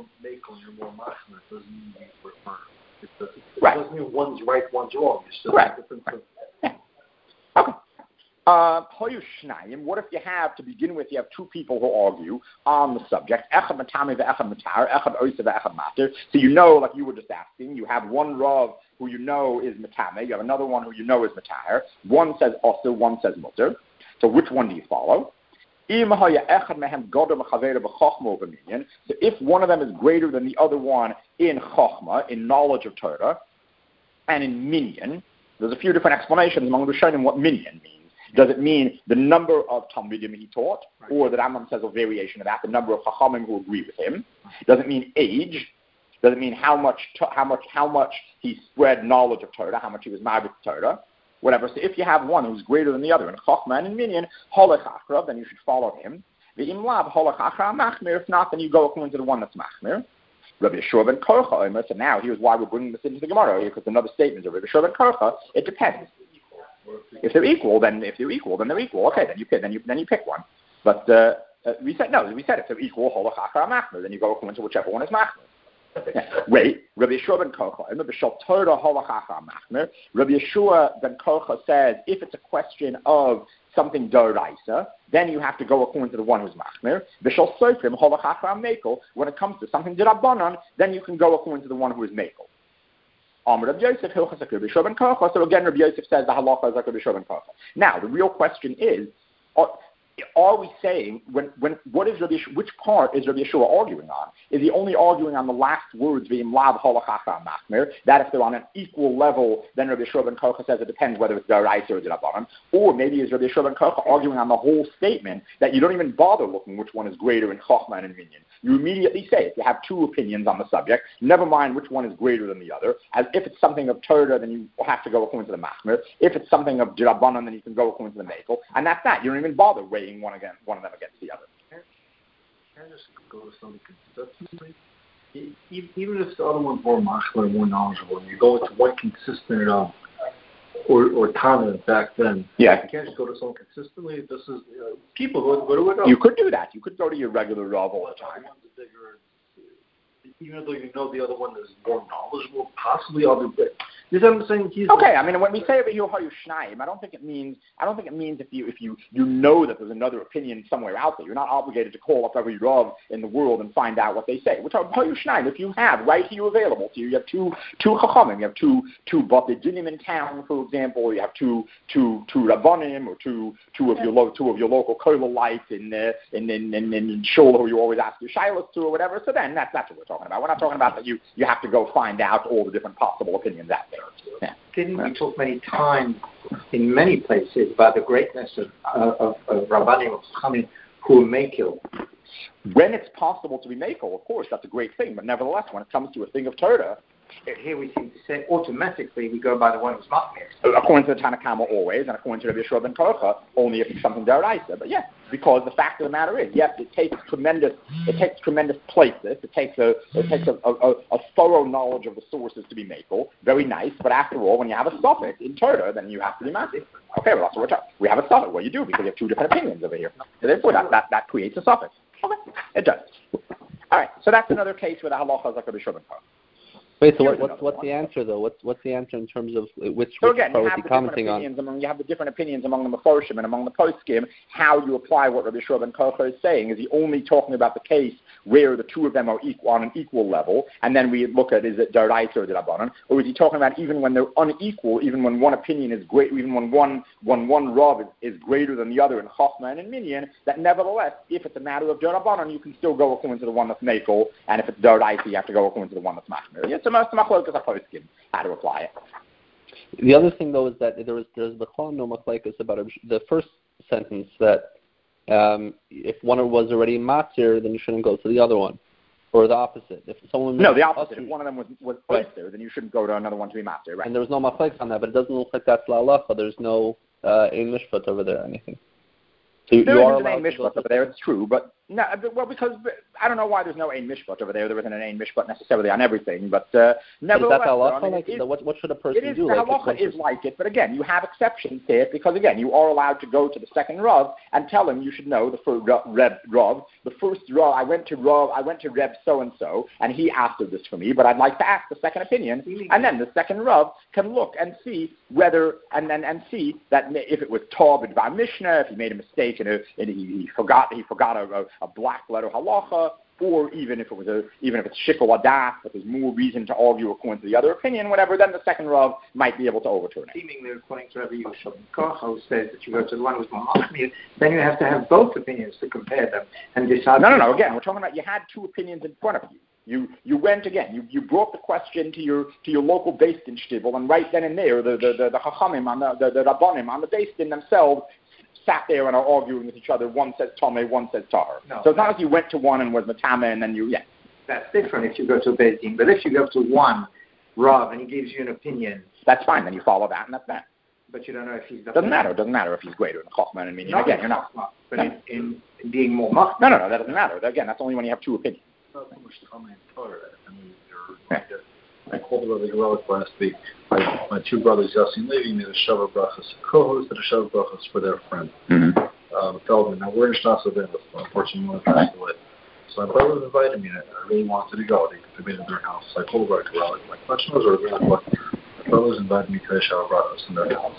Right. It doesn't mean one's right, one's wrong. It's just right. different. Right. Yeah. Okay. Uh, what if you have, to begin with, you have two people who argue on the subject, so you know, like you were just asking, you have one Rav who you know is matame, you have another one who you know is matar, one says osir, one says mutter, so which one do you follow? So if one of them is greater than the other one in chokhmah, in knowledge of Torah, and in minyan, there's a few different explanations among the Rishonim what minyan means. Does it mean the number of Talmidim he taught, right. or the Rambam says a variation of that, the number of Chachamim who agree with him? Does it mean age? Does it mean how much how much how much he spread knowledge of Torah, how much he was married to Torah? Whatever. So if you have one who's greater than the other in Chachma and in Minyan, Holech Achra, then you should follow him. The Imlab Holech Achra Machmir. If not, then you go according to the one that's Machmir. Rabbi Yeshua ben Korcha Omer. So now here's why we're bringing this into the Gemara, because another statement of Rabbi Yeshua ben Korcha. It depends. If they're equal, then if they're equal, then they're equal. Okay, then you pick, then you then you pick one. But uh, uh, we said no. We said if they're equal, Holech Achra Machmir. Then you go according to whichever one is Machmir. Yeah. Wait, Rabbi Yeshua ben Korcha, Rabbi Shaltorah Holach Achar Machmer. Rabbi Yeshua ben Korcha says if it's a question of something doraisa, then you have to go according to the one who's Machmer. Bishal Sofrim Holach Achar Mekel. When it comes to something derabanan, then you can go according to the one who is Mekel. Amr Rabbi Yosef Hilchas Rabbi Yeshua ben Korcha. So again, Rabbi Yosef says the halacha is like Rabbi Yeshua ben Korcha. Now the real question is. Are, Are we saying when when what is Rabbi Yeshua, which part is Rabbi Yeshua arguing on? Is he only arguing on the last words v'im lav holach achar machmer? That if they're on an equal level, then Rabbi Yeshua ben Korcha says it depends whether it's daraisa or d'rabbanan. Or maybe is Rabbi Yeshua ben Korcha arguing on the whole statement that you don't even bother looking which one is greater in chachma and in minyan. You immediately say if you have two opinions on the subject, never mind which one is greater than the other. As if it's something of Torah, then you have to go according to the machmer. If it's something of d'rabbanan, then you can go according to the mekel. And that's that. You don't even bother weighing one against one of them against the other. Can I just go to something consistently? Even if the other one's more machler and more knowledgeable, and you go into one consistent um, or or Tana back then, yeah. you can't just go to someone consistently. This is you know, people go, go to it. You could do that. You could go to your regular Rav all the time. Even though you know the other one is more knowledgeable, possibly other bit. You know what I'm saying? He's okay, I mean, when we say over here Hayu Shnayim, I don't think it means I don't think it means if you if you, you know that there's another opinion somewhere out there, you're not obligated to call up every Rav in the world and find out what they say. Which are Hayu Shnayim, if you have right here available to you, you have two two Chachamim, you have two two Batidinim in town, for example, you have two two two Rabbanim or two two of your lo, two of your local Kolalites in uh, in in in, in Shul who you always ask your shilas to or whatever. So then that's that's what we're talking about. We're not talking about that you, you have to go find out all the different possible opinions out there. Yeah. Didn't we talk many times in many places about the greatness of uh, of, of Rabbanim or Chachamim who are Mekil? When it's possible to be Mekil, of course, that's a great thing. But nevertheless, when it comes to a thing of Torah, here we seem to say automatically we go by the one who's Machmir. According to the Tanakhama always, and according to Rabbi Yeshua ben Korcha, only if it's something deraisa. But yes, because the fact of the matter is, yes, it takes tremendous, it takes tremendous places. It takes a, it takes a, a, a thorough knowledge of the sources to be Mekel. Very nice, but after all, when you have a suffix in Torah, then you have to be massive. Okay, well that's what we're talking. We have a suffix. Well, you do because you have two different opinions over here. So therefore, that that, that creates a suffix. Okay, it does. All right, so that's another case where the halacha is like Rabbi Shimon Koch. Wait, so what, what's what's the answer though? What's what's the answer in terms of which, so which again, part you was have he the commenting different on? opinions among you have the different opinions among the Meforshim and among the poskim. How you apply what Rabbi Shimon Koch is saying? Is he only talking about the case where the two of them are equal on an equal level, and then we look at is it Daraita or Darabanan, or is he talking about even when they're unequal, even when one opinion is great, even when one when one Rav is, is greater than the other in Chochmah and in Minyan, that nevertheless, if it's a matter of Darabanan, you can still go according to the one that's Mekel, and if it's Daraita, you have to go according to the one that's Machmir. It's a machlokas a poskim. How to apply it. The other thing, though, is that there was there's b'chol no machlekes about the first sentence that um, if one was already matzir, then you shouldn't go to the other one, or the opposite. If someone no, the opposite. matzir, if one of them was was right. oyster, then you shouldn't go to another one to be matzir. Right. And there was no machlekes on that, but it doesn't look like that's la'alacha. There's no uh, ein mishpat over there or anything. So you, there you are isn't an allowed ein to go mishpat over there. It's true, but no, well, because I don't know why there's no ein mishpat over there. There isn't an ein mishpat necessarily on everything, but uh, nevertheless, is that halacha? I mean, like, is, what, what should a person it is, do? The like halacha is like it, but again, you have exceptions to it because again, you are allowed to go to the second Rav and tell him you should know the first Reb Rav. The first Rav, I went to Rav, I went to Reb so and so, and he asked this for me, but I'd like to ask the second opinion, and then the second Rav can look and see whether and then and see that if it was Tav B'Dvar Mishnah, if he made a mistake and, a, and he, he forgot he forgot a, a, a black letter halacha, or even if it was a even if it's shikol adas, but there's more reason to argue according to the other opinion, whatever, then the second Rav might be able to overturn it. Seemingly according to Rabbi Yosef Koch, who says that you go to the one who's more machmir, then you have to have both opinions to compare them and decide. No, no, no. Again, we're talking about you had two opinions in front of you. You you went again. You you brought the question to your to your local Beis Din shtivel, and right then and there, the the the, the Chachamim on the the, the Rabbanim on the Beis Din themselves sat there and are arguing with each other. One says Tomei, one says Tahar. No, so it's not like you went to one and was Matame, and then you yeah. That's different if you go to a Beis Din. But if you go to one Rav and he gives you an opinion, that's fine. Then you follow that, and that's that. But you don't know if he's. Doesn't matter. It doesn't matter if he's greater than Chochmah and Minyan. Not Again, you're not. But no. in, in being more machmir. No, no, no. That doesn't matter. Again, that's only when you have two opinions. Not so much Tomei and Tahar. I mean, you're. Yeah. I called about the Geralik last week. My, my two brothers, Yossi and Levi, made a Shabbat Brachas, co-host at a Shabbat Brachas for their friend, mm-hmm. um, Feldman. Now, we're in Shnasa, unfortunately, one passed away. So my brothers invited me, and I really wanted to go. They, they made it at their house. So I called about Geralik. My question was, or really what? My brothers invited me to a Shabbat Brachas in their house.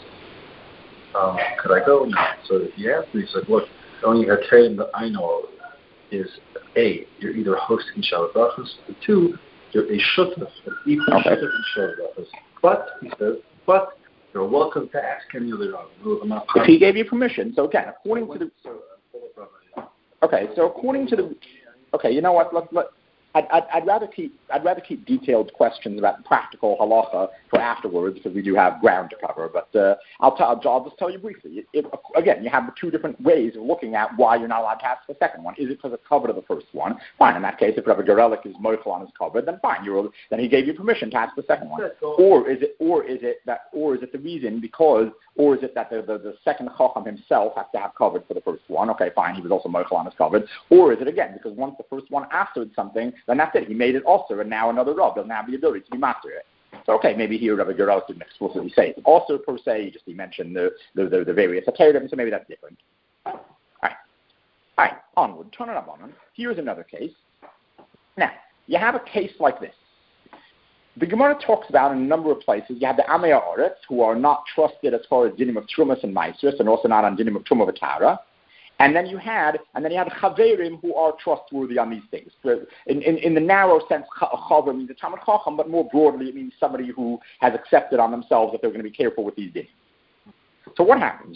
Um, could I go? No. So he asked me, he said, look, the only criterion that I know of is, A, you're either hosting Shabbat Brachas, or two, you're a shutaf, an equal okay. shutaf in Shabbat Brachas. But, he says, but you're welcome to ask any other Rav. If he gave you permission, so again, according to the... Okay, so according to the... Okay, you know what, let, let, I'd, I'd, I'd rather keep I'd rather keep detailed questions about practical halacha for afterwards because we do have ground to cover. But uh, I'll, t- I'll, I'll just tell you briefly. It, it, again, you have the two different ways of looking at why you're not allowed to ask the second one. Is it because it's covered of the first one? Fine. In that case, if Rabbi Geralik is moichel on his covered, then fine. You're, then he gave you permission to ask the second one. Or is it or is it that or is it the reason because or is it that the, the, the second chacham himself has to have covered for the first one? Okay, fine. He was also moichel on his covered. Or is it again because once the first one answered something, then that's it. He made it also, and now another Rav doesn't have the ability to be master it. So, okay, maybe here Rabbi Geralik didn't explicitly say it. Also, per se, he just he mentioned the, the, the, the various Atarim, so maybe that's different. All right. All right, onward. Turn it up on him. Here's another case. Now, you have a case like this. The Gemara talks about in a number of places, you have the Amei Haaretz, who are not trusted as far as dinim of Trumas and Maasros, and also not on dinim of Truma V'Tara. And then you had, and then you had Chaverim who are trustworthy on these things. In, in, in the narrow sense, Chaver means a Talmid Chacham, but more broadly it means somebody who has accepted on themselves that they're going to be careful with these dinim. So what happens?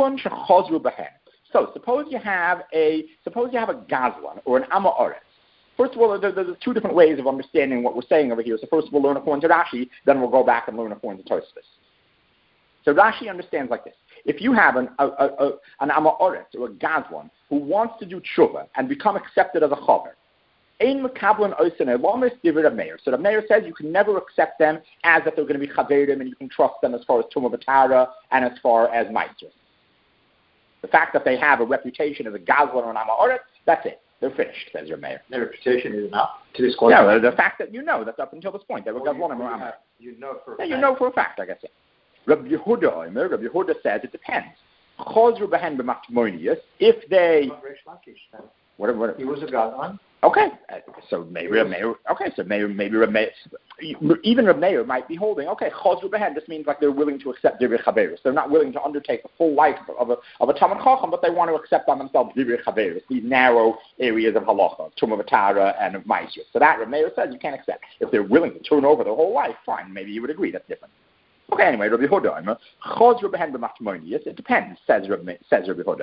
So suppose you have a suppose you have a Gazlan or an Amei Haaretz. First of all, there, there's two different ways of understanding what we're saying over here. So first we'll learn according to Rashi, then we'll go back and learn according to Tosfos. So Rashi understands like this. If you have an, a, a, a, an Amei Haaretz or a Gazlan who wants to do tshuva and become accepted as a chaver, ein mekablan oisen elamis divrei Reb Meir. So the Meir says you can never accept them as if they're going to be chaverim and you can trust them as far as Truma V'Tara and as far as Maasros. The fact that they have a reputation as a Gazlan or an Amei Haaretz, that's it. They're finished, says Reb Meir. Their reputation is enough to disqualify. No, the fact that you know that's up until this point. They were well, Gazlan or Amei. You know for a yeah, fact. you know for a fact, I guess. Yeah. Rabbi Yehuda Omer, Rabbi Yehuda says it depends. If they, what, what, what, he was a Gazlan. Okay, so maybe Reb Meir, okay, so maybe maybe Reb Meir, even Reb Meir might be holding. Okay, chazru behen. This means like they're willing to accept divrei chaverus. They're not willing to undertake the full life of a of a Talmud Chacham, but they want to accept on themselves divrei chaverus, these narrow areas of halacha, tumah v'tara and of ma'aseh. So that Reb Meir says you can't accept. If they're willing to turn over their whole life, fine. Maybe you would agree. That's different. Okay, anyway, Rabbi Yehuda, chazru behen b'matmonius. It depends, says Rabbi says Rabbi Yehuda.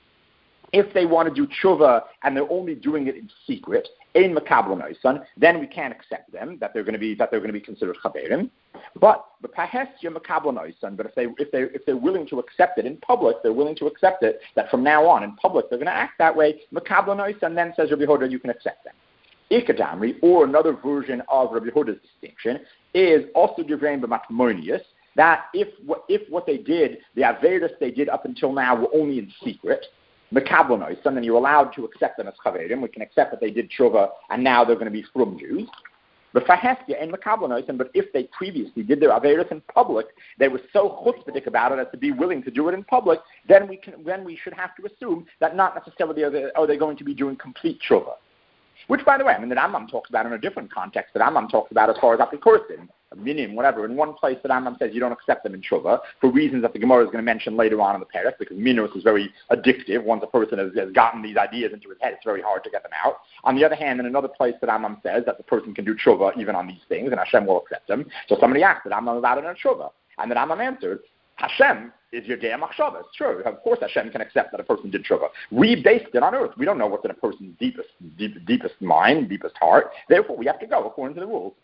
If they want to do tshuva and they're only doing it in secret, ein makabel noisan, then we can't accept them that they're going to be that they're going to be considered chaverim. But the pahesya makabel noisan. But if they if they if they're willing to accept it in public, they're willing to accept it that from now on in public they're going to act that way. Makabel noisan. Then says Rabbi Yehuda, you can accept them. Ikadamri, or another version of Rabbi Yehuda's distinction, is also divrein b'matmonius. That if if what they did, the averus they did up until now were only in secret. Mekablonois, and then you're allowed to accept them as chaverim. We can accept that they did tshuva and now they're going to be frum Jews. But fahestia and mekablonois, but if they previously did their averus in public, they were so chutzpahdik about it as to be willing to do it in public, then we can then we should have to assume that not necessarily are they, are they going to be doing complete tshuva. Which, by the way, I mean, the Rambam talks about in a different context. The Rambam talks about as far as apikorsim, minim, whatever. In one place, the Rambam says you don't accept them in tshuva for reasons that the Gemara is going to mention later on in the parak, because minus is very addictive. Once a person has, has gotten these ideas into his head, it's very hard to get them out. On the other hand, in another place, the Rambam says that the person can do tshuva even on these things, and Hashem will accept them. So somebody asked the Rambam about it in tshuva, and the Rambam answered, Hashem is your day of machshava. It's true. Of course Hashem can accept that a person did tshuva. We based it on earth. We don't know what's in a person's deepest, deep, deepest mind, deepest heart. Therefore, we have to go according to the rules.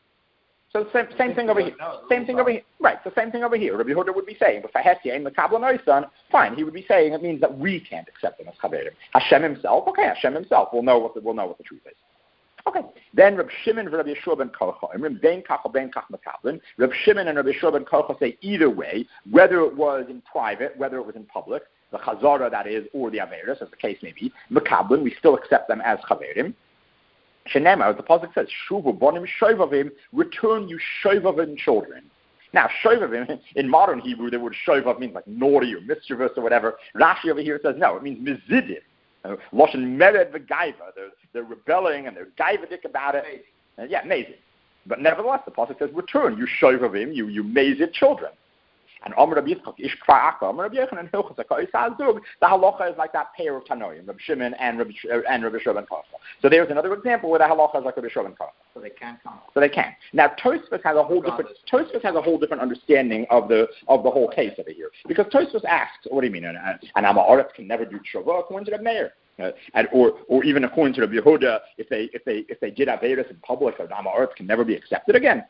So same, same thing over here. Same thing over here. Right. The same thing over here. Rabbi Yehuda would be saying, "If I had to aim the kabbalah noisan, fine." He would be saying it means that we can't accept them as chaverim. Hashem himself, okay. Hashem himself will know what the, will know what the truth is. Okay. Then Reb Shimon and Rabbi Yeshua ben Kocha, Reb Ben Kach Ben Kach Mekablin. Reb Shimon and Rabbi Yeshua ben Kocha say either way, whether it was in private, whether it was in public, the Chazara that is, or the Averis, as the case may be, Mekablin, we still accept them as Chaverim. Shenemar, the pasuk says, Shuvu bonim shoivavim, return you shoivavim children. Now, shoivavim, in modern Hebrew, the word shoivav means like naughty or mischievous or whatever. Rashi over here says, no, it means mizidim. Loshen mered v'gaiva. They're, they're rebelling and they're gaivadik about it. And yeah, amazing. But nevertheless, the pasuk says, return, you shoivavim, you, you mazid children. And Amr Rabbi Yitzchak, Ish Kra'aka, Amr Rabbi Yechon, and Hilchas HaKois HaZug, the halacha is like that pair of Tanoim, Rabbi Shimon and Rabbi, and Rabbi Shua ben Kocha. So there's another example where the halacha is like Rabbi Shua ben Kocha. So they can't come. So they can. Now Tosfos has a whole different Tosfos has a whole different understanding of the of the whole case over here, because Tosfos asks, what do you mean? An, an Amaretz can never do tshuva according to the Meir. Uh, and, or, or even according to Rabbi Yehuda, if they if they if they did Averis in public, an Amaretz can never be accepted again.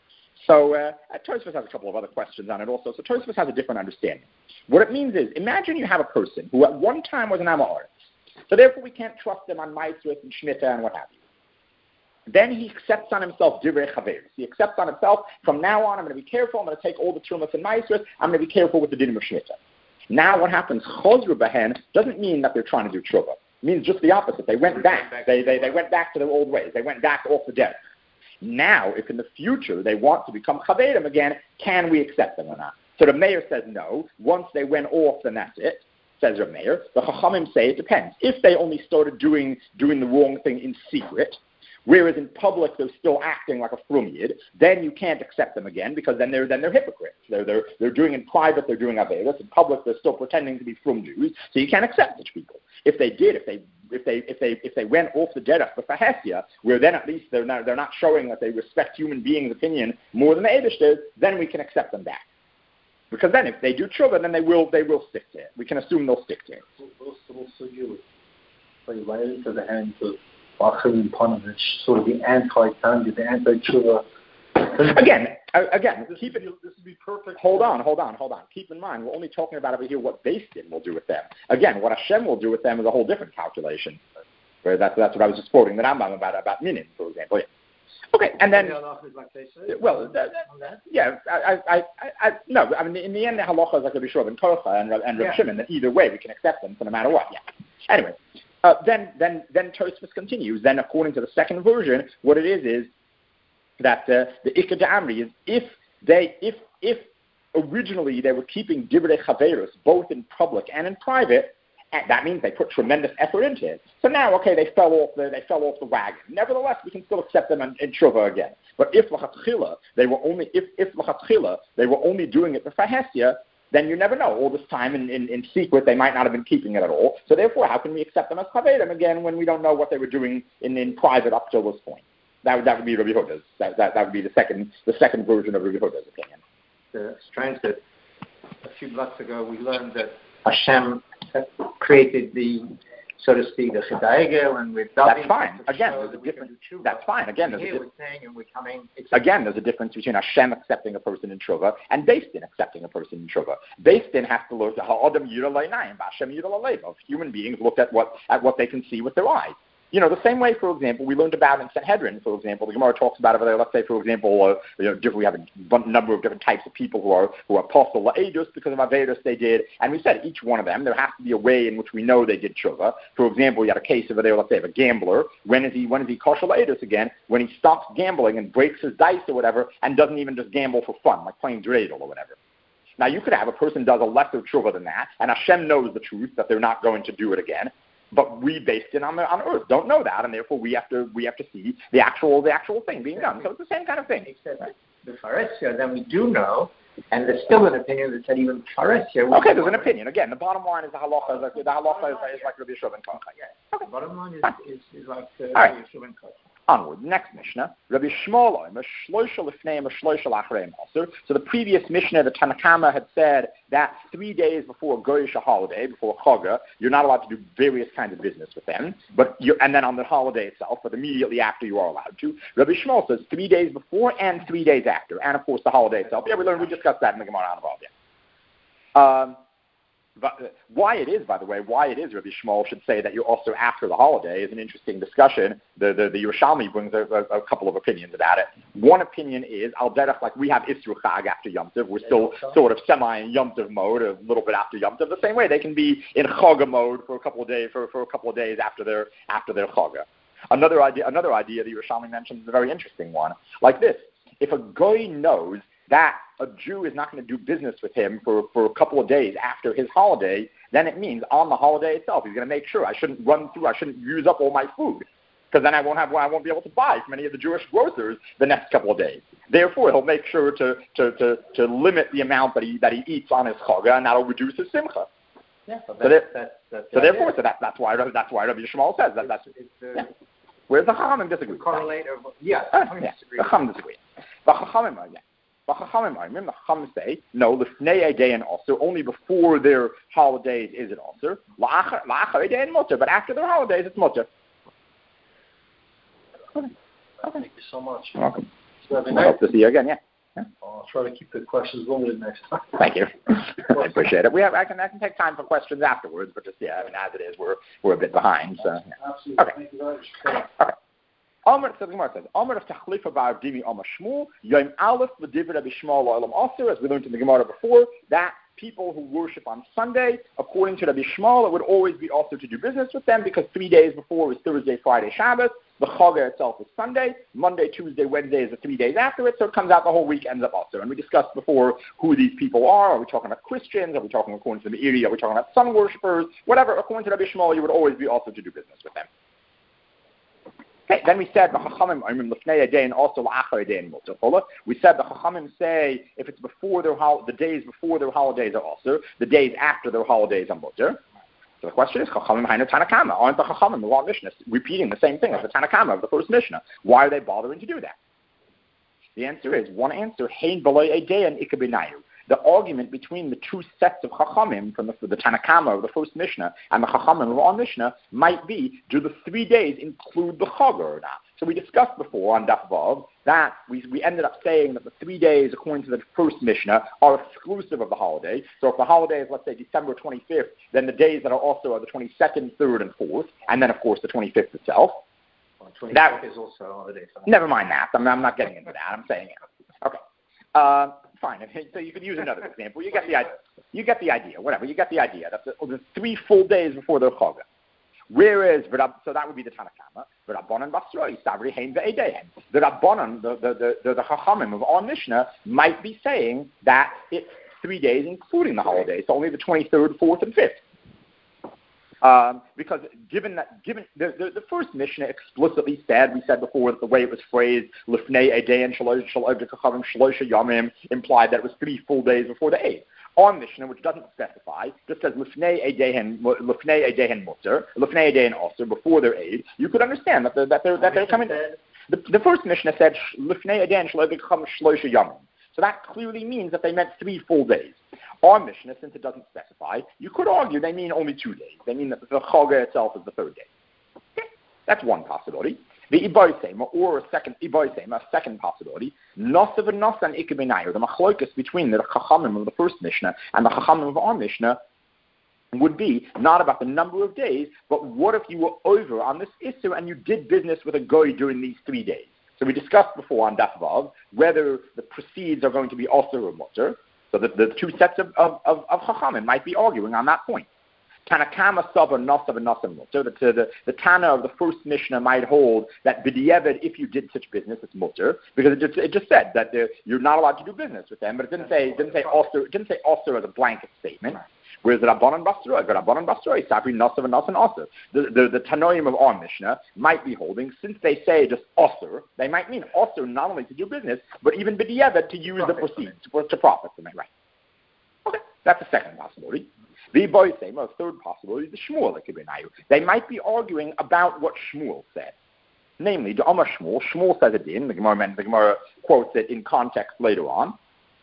So uh, Tosfos has a couple of other questions on it also. So Tosfos has a different understanding. What it means is, imagine you have a person who at one time was an Amaretz, so therefore we can't trust them on Maasros and Shemitah and what have you. Then he accepts on himself Divrei Chaveris. He accepts on himself, from now on I'm going to be careful, I'm going to take all the Trumas and Maasros, I'm going to be careful with the Dinim of Shemitah. Now what happens, Chozru Behen, doesn't mean that they're trying to do Tshuva. It means just the opposite. They went back. They, they, they went back to their old ways. They went back off the derech. Now, if in the future they want to become chaverim again, can we accept them or not? So the mayor says no. Once they went off, then that's it, says the mayor. The chachamim say it depends. If they only started doing doing the wrong thing in secret, whereas in public they're still acting like a frum yid, then you can't accept them again, because then they're then they're hypocrites. They're they're they're doing in private, they're doing averos. In public, they're still pretending to be frum Jews. So you can't accept such people. If they did, if they If they if they if they went off the derech for fahesia, where then at least they're not they're not showing that they respect human beings' opinion more than the Eibush does, then we can accept them back. Because then if they do tshuva, then they will they will stick to it. We can assume they'll stick to it. Also, you play right into the hands of Achim Panovich, sort of the anti-Tandy, the anti-tshuva. Again, again, keep it. This would be perfect. Hold on, hold on, hold on. Keep in mind, we're only talking about over here what Beis Din will do with them. Again, what Hashem will do with them is a whole different calculation. Where that's that's what I was just quoting the Rambam about about Minim, for example. Yeah. Okay, and then well, that, that, yeah, I, I, I, I, no, I mean in the end, the halacha is like Rabbi Shua ben Kocha and and Rabbi Shimon. That either way we can accept them, so no matter what. Yeah. Anyway, uh, then then then Tosfos continues. Then according to the second version, what it is is that uh, the Ikar Amri is if they if if originally they were keeping Divrei Chaverus both in public and in private, And that means they put tremendous effort into it. So now, okay, they fell off the they fell off the wagon. Nevertheless, we can still accept them in, in tshuva again. But if l'chatchila they were only if if l'chatchila they were only doing it for fahesia, then you never know. All this time in, in, in secret, they might not have been keeping it at all. So therefore, how can we accept them as chavedim again when we don't know what they were doing in, in private up till this point? That would that would be Rabbi Huda's. That, that that would be the second the second version of Rabbi Huda's opinion. It's strange that a few blocks ago we learned that Hashem created the, so to speak, the Chedai and with that's fine. Again, there's a difference. That's fine. Again, there's a difference. Again, there's a difference between Hashem accepting a person in tshuva and Beis Din accepting a person in tshuva. Beis Din has to look at ha'adam yira leinayim, Hashem yira lalev. Human beings look at what at what they can see with their eyes. You know, the same way, for example, we learned about in Sanhedrin, for example, the Gemara talks about over there. Let's say, for example, uh, you know, different, we have a number of different types of people who are who are apostle la'edus because of avedus they did, and we said each one of them there has to be a way in which we know they did tshuva. For example, you had a case over there. Let's say of a gambler. When is he? When is he kosher la'edus again? When he stops gambling and breaks his dice or whatever, and doesn't even just gamble for fun, like playing dreidel or whatever. Now, you could have a person does a lesser tshuva than that, and Hashem knows the truth that they're not going to do it again. But we based it on the, on earth don't know that, and therefore we have to we have to see the actual the actual thing being done. So it's the same kind of thing. Except the Pharisee, then we do know, and there's still an opinion that said even Pharisee. Okay, there's an opinion. Again, the bottom line is the halacha is like the halacha is, is like Rabbi Yeshua ben Kocha. Yeah. Okay. The bottom line is, is, is like uh, right. Rabbi Yeshua ben Kocha. Onward, next Mishnah, Rabbi Shmuel, so the previous Mishnah, the Tanakama had said that three days before Goyish holiday, before Chaga, you're not allowed to do various kinds of business with them, but you and then on the holiday itself, but immediately after you are allowed to. Rabbi Shmuel says three days before and three days after, and of course the holiday itself. Yeah, we learned, we discussed that in the Gemara involved. Yeah. Um, But why it is, by the way, why it is Rabbi Shmuel should say that you're also after the holiday is an interesting discussion. The the, the Yerushalmi brings a, a, a couple of opinions about it. One opinion is, al derech, like we have Isru Chag after Yom Tov. We're still sort of semi in Yom Tov mode, a little bit after Yom Tov. The same way they can be in Chaga mode for a couple of days, for, for a couple of days after their after their Chaga. Another idea, another idea that Yerushalmi mentions is a very interesting one. Like this: if a goy knows that a Jew is not going to do business with him for, for a couple of days after his holiday, then it means on the holiday itself, he's going to make sure I shouldn't run through, I shouldn't use up all my food, because then I won't have, I won't be able to buy from any of the Jewish grocers the next couple of days. Therefore, he'll make sure to to, to, to limit the amount that he that he eats on his chaga, and that'll reduce his simcha. Yeah, so, so, there, that's, that's so therefore, so that, that's why that's why Rabbi Shmuel says that. That's it's, uh, yeah. Whereas the Chachamim disagree. Correlate or yeah, uh, yeah. The Chachamim disagree. The Chachamim, yeah. The Chachamim say, no, l'fnei edayin also, only before their holidays is it also. La'achar edayin mutter, but after their holidays it's mutter. Okay. Okay. Thank you so much. You're welcome. I hope to see you again, yeah. yeah. I'll try to keep the questions limited next time. Thank you. I appreciate it. We have I can I can take time for questions afterwards, but just yeah, I mean as it is we're we're a bit behind. So yeah. Absolutely. Okay. Thank you very much. Okay. Amr says, Gemara says, Amr of Tachlifa Bar Dimi Amr Shmuel, Yom Aleph V'Divrei Rabbi Shmuel La'olam Aser, as we learned in the Gemara before, that people who worship on Sunday, according to Rabbi Shmuel, it would always be also to do business with them because three days before is Thursday, Friday, Shabbat. The Chaga itself is Sunday. Monday, Tuesday, Wednesday is the three days after it, so it comes out the whole week, ends up also. And we discussed before who these people are. Are we talking about Christians? Are we talking according to the Meiri? Are we talking about sun worshippers? Whatever, according to Rabbi Shmuel, you would always be also to do business with them. Okay, then we said the Chachamim l'fnei edayin also la'achar edayin mutter. We said the Chachamim say if it's before their hol- the days before their holidays are also, the days after their holidays are mutter. So the question is, Chachamim hainu Tanakama, aren't the Chachamim the law Mishnah repeating the same thing as the Tanakama of the first Mishnah? Why are they bothering to do that? The answer is one answer: hein b'loy edayin ikabinayu. The argument between the two sets of Chachamim from the, the Tanakama of the first Mishnah and the Chachamim of our Mishnah might be, do the three days include the Chag or not? So we discussed before on Daf Vav that we, we ended up saying that the three days, according to the first Mishnah, are exclusive of the holiday. So if the holiday is, let's say, December twenty-fifth, then the days that are also are the twenty-second, third, and fourth, and then, of course, the twenty-fifth itself. Well, twenty-fifth is also a holiday. Never mind that. I'm, I'm not getting into that. I'm saying it. Okay. Uh, Fine. So you could use another example. You get the idea. You get the idea. Whatever. You get the idea. That's the, the three full days before their chaga. Whereas, so that would be the Tanakama. The Rabbanan Basroi Sabri Hein ve'Edehem. The Rabbanan, the the the the Chachamim of our Mishnah might be saying that it's three days including the holidays. So only the twenty-third, fourth, and fifth. Um, because given that, given the, the, the first Mishnah explicitly said, we said before that the way it was phrased, Lifnei Edein Shalosha Yamim, implied that it was three full days before the Eid. Our Mishnah, which doesn't specify, just says Lifnei Edein Lifnei Edein Mutter, Lifnei Edein Osir, before their Eid. You could understand that they're, that they're, that they're coming. The, the first Mishnah said Lifnei Edein Shalosha Yamim. So that clearly means that they meant three full days. Our Mishnah, since it doesn't specify, you could argue they mean only two days. They mean that the Chaga itself is the third day. Okay? That's one possibility. The Ibaisema, or a second Ibaisema, a second possibility, Nosav and Nosan Ikebenayu, the machlokas between the Chachamim of the first Mishnah and the Chachamim of our Mishnah would be not about the number of days, but what if you were over on this issue and you did business with a goy during these three days? So we discussed before on Daf Vav whether the proceeds are going to be Osir or Mutter. So the, the two sets of, of, of, of Chachamim might be arguing on that point. Tanakama Saba Nosav and Nosav Mutter. The, the, the Tana of the first Mishnah might hold that B'diavad, if you did such business, it's Mutter, because it just, it just said that you're not allowed to do business with them, but it didn't say, it didn't say Osir, it didn't say Osir as a blanket statement. Whereas the Rabbanan Basroi, the Rabbanan Basroi, Sabri Nosav and Nosav Osir. The, the, the Tanoim of our Mishnah might be holding, since they say just Osir, they might mean Osir not only to do business, but even B'diavad to use the proceeds, to, to profit from it, right? Okay, that's the second possibility. The Boisem, a third possibility, is the Shmuel Ikebenayu. They might be arguing about what Shmuel said. Namely, the Amar Shmuel, Shmuel says it in, the Gemara, the Gemara quotes it in context later on.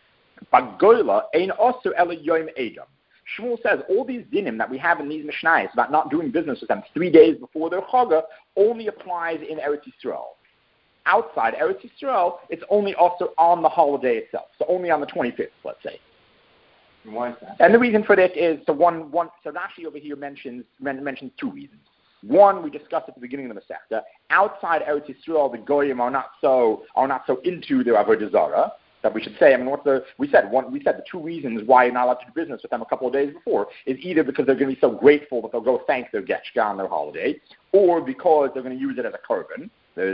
Bagoila ein Osir ela yom Edom. Shmuel says all these dinim that we have in these Mishnayos about not doing business with them three days before their Chaga only applies in Eretz Yisrael. Outside Eretz Yisrael, it's only also on the holiday itself, so only on the twenty-fifth, let's say. Why is that? And the reason for that is, so one, one, so Rashi over here mentions mentions two reasons. One, we discussed at the beginning of the Masechta. Outside Eretz Yisrael, the Goyim are not so are not so into their Avodah Zarah. That we should say, I mean, what the we said one we said the two reasons why you're not allowed to do business with them a couple of days before is either because they're going to be so grateful that they'll go thank their Getchka on their holiday, or because they're going to use it as a korban.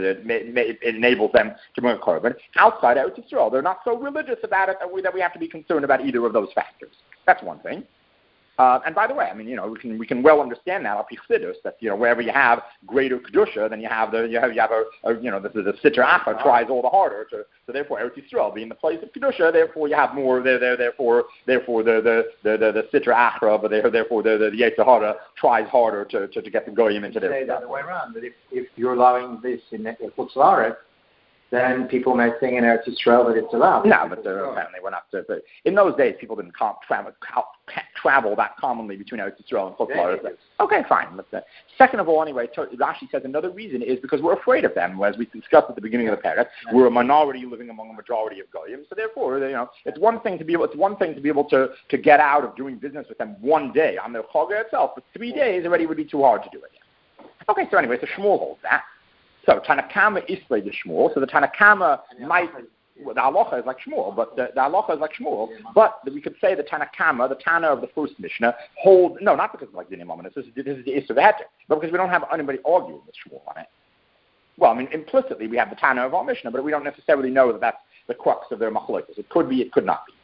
It enables them to bring a korban. Outside Eretz Yisrael, they're not so religious about it that we, that we have to be concerned about either of those factors. That's one thing. Uh, and by the way, I mean, you know, we can we can well understand that, Apichsidus, that, you know, wherever you have greater kedusha, then you have the you have you have a, a you know the the Sitra Achra tries all the harder. To, so therefore, Eretz Yisrael being the place of kedusha, therefore you have more. There, there, therefore, therefore the the the the, the Sitra Achra, but there, therefore the the, the Yetzer Hara tries harder to, to, to get the goyim into their. Say the other way around. That if if you're allowing this in Chutz La'aretz, then people may think in Eretz Yisrael that it's allowed. No, but uh, apparently we're not. Uh, but in those days, people didn't com- travel, travel that commonly between Eretz Yisrael and Chutz La'aretz. Yeah, okay, fine. But, uh, second of all, anyway, to, Rashi says another reason is because we're afraid of them, as we discussed at the beginning of the parak. We're a minority living among a majority of goyim, so therefore, you know, it's one thing to be able. It's one thing to be able to, to get out of doing business with them one day on their chaga itself, but three days already would be too hard to do it. Okay, so anyway, so Shmuel holds that. So Tanakama is the Shmuel. So the Tanakama might, well, the halacha is like Shmuel, but the, the halacha is like Shmuel. But we could say the Tanakama, the Tana of the first Mishnah, hold no, not because of like Dinim Ominous. This is this is the Issa V'Heter, but because we don't have anybody arguing with Shmuel on it. Well, I mean, implicitly we have the Tana of our Mishnah, but we don't necessarily know that that's the crux of their machlokes. It could be, it could not be.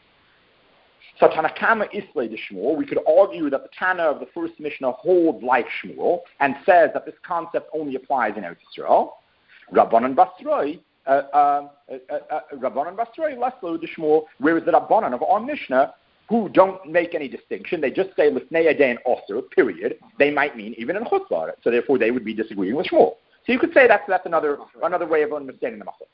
So Tanakama Islay the Shmuel, we could argue that the Tana of the first Mishnah holds like Shmuel and says that this concept only applies in Eretz Yisrael. Rabbanan Basroi, uh, uh, uh, uh, Rabbanan Basroi, Leslo the Shmuel, whereas the Rabbanan of our Mishnah, who don't make any distinction, they just say Lifnei Adin Osir, period, they might mean even in Chutz La'aretz, so therefore they would be disagreeing with Shmuel. So you could say that's, that's another, another way of understanding the machlokes.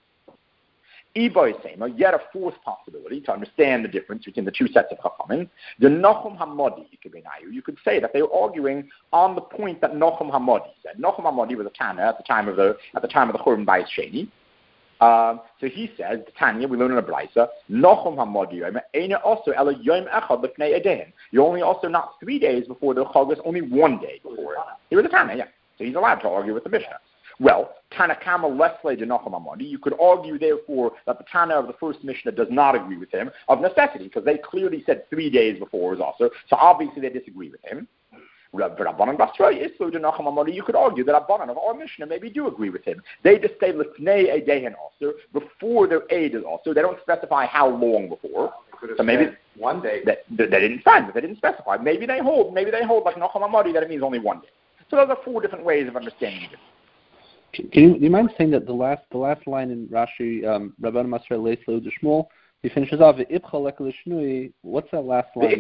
Iboisema, yet a fourth possibility to understand the difference between the two sets of Chachamim, the Nochum Hamodi, you could say that they were arguing on the point that Nochum Hamodi said. Nochum Hamodi was a Tana at the time of the at the time of the Churban Bayis Sheni. Um, so he says, the Tanya, we learn in a Braisa, Nochum Hamodi, Eina also Ela Yom Echad Lefnei Eden. You're only also not three days before the Chagas, only one day before. He was a Tana, yeah. So he's allowed to argue with the Mishnah. Well, Tanakama Lesle de Nochum Hamodi, you could argue, therefore, that the Tana of the first Mishnah does not agree with him of necessity, because they clearly said three days before was also, so obviously they disagree with him. Rabbanan Basroi Islu de Nochum Hamodi, you could argue that Rabbanan of our Mishnah maybe do agree with him. They just say Lefnei Eidehen also, before their aid is also. They don't specify how long before. So maybe one day. They, they didn't find it. They didn't specify. Maybe they hold. Maybe they hold like Nocham Amadi that it means only one day. So those are four different ways of understanding it. Can you, do you mind saying that the last the last line in Rashi, um, Rabban Masra Leis Leu de Shmuel, he finishes off what's that last line?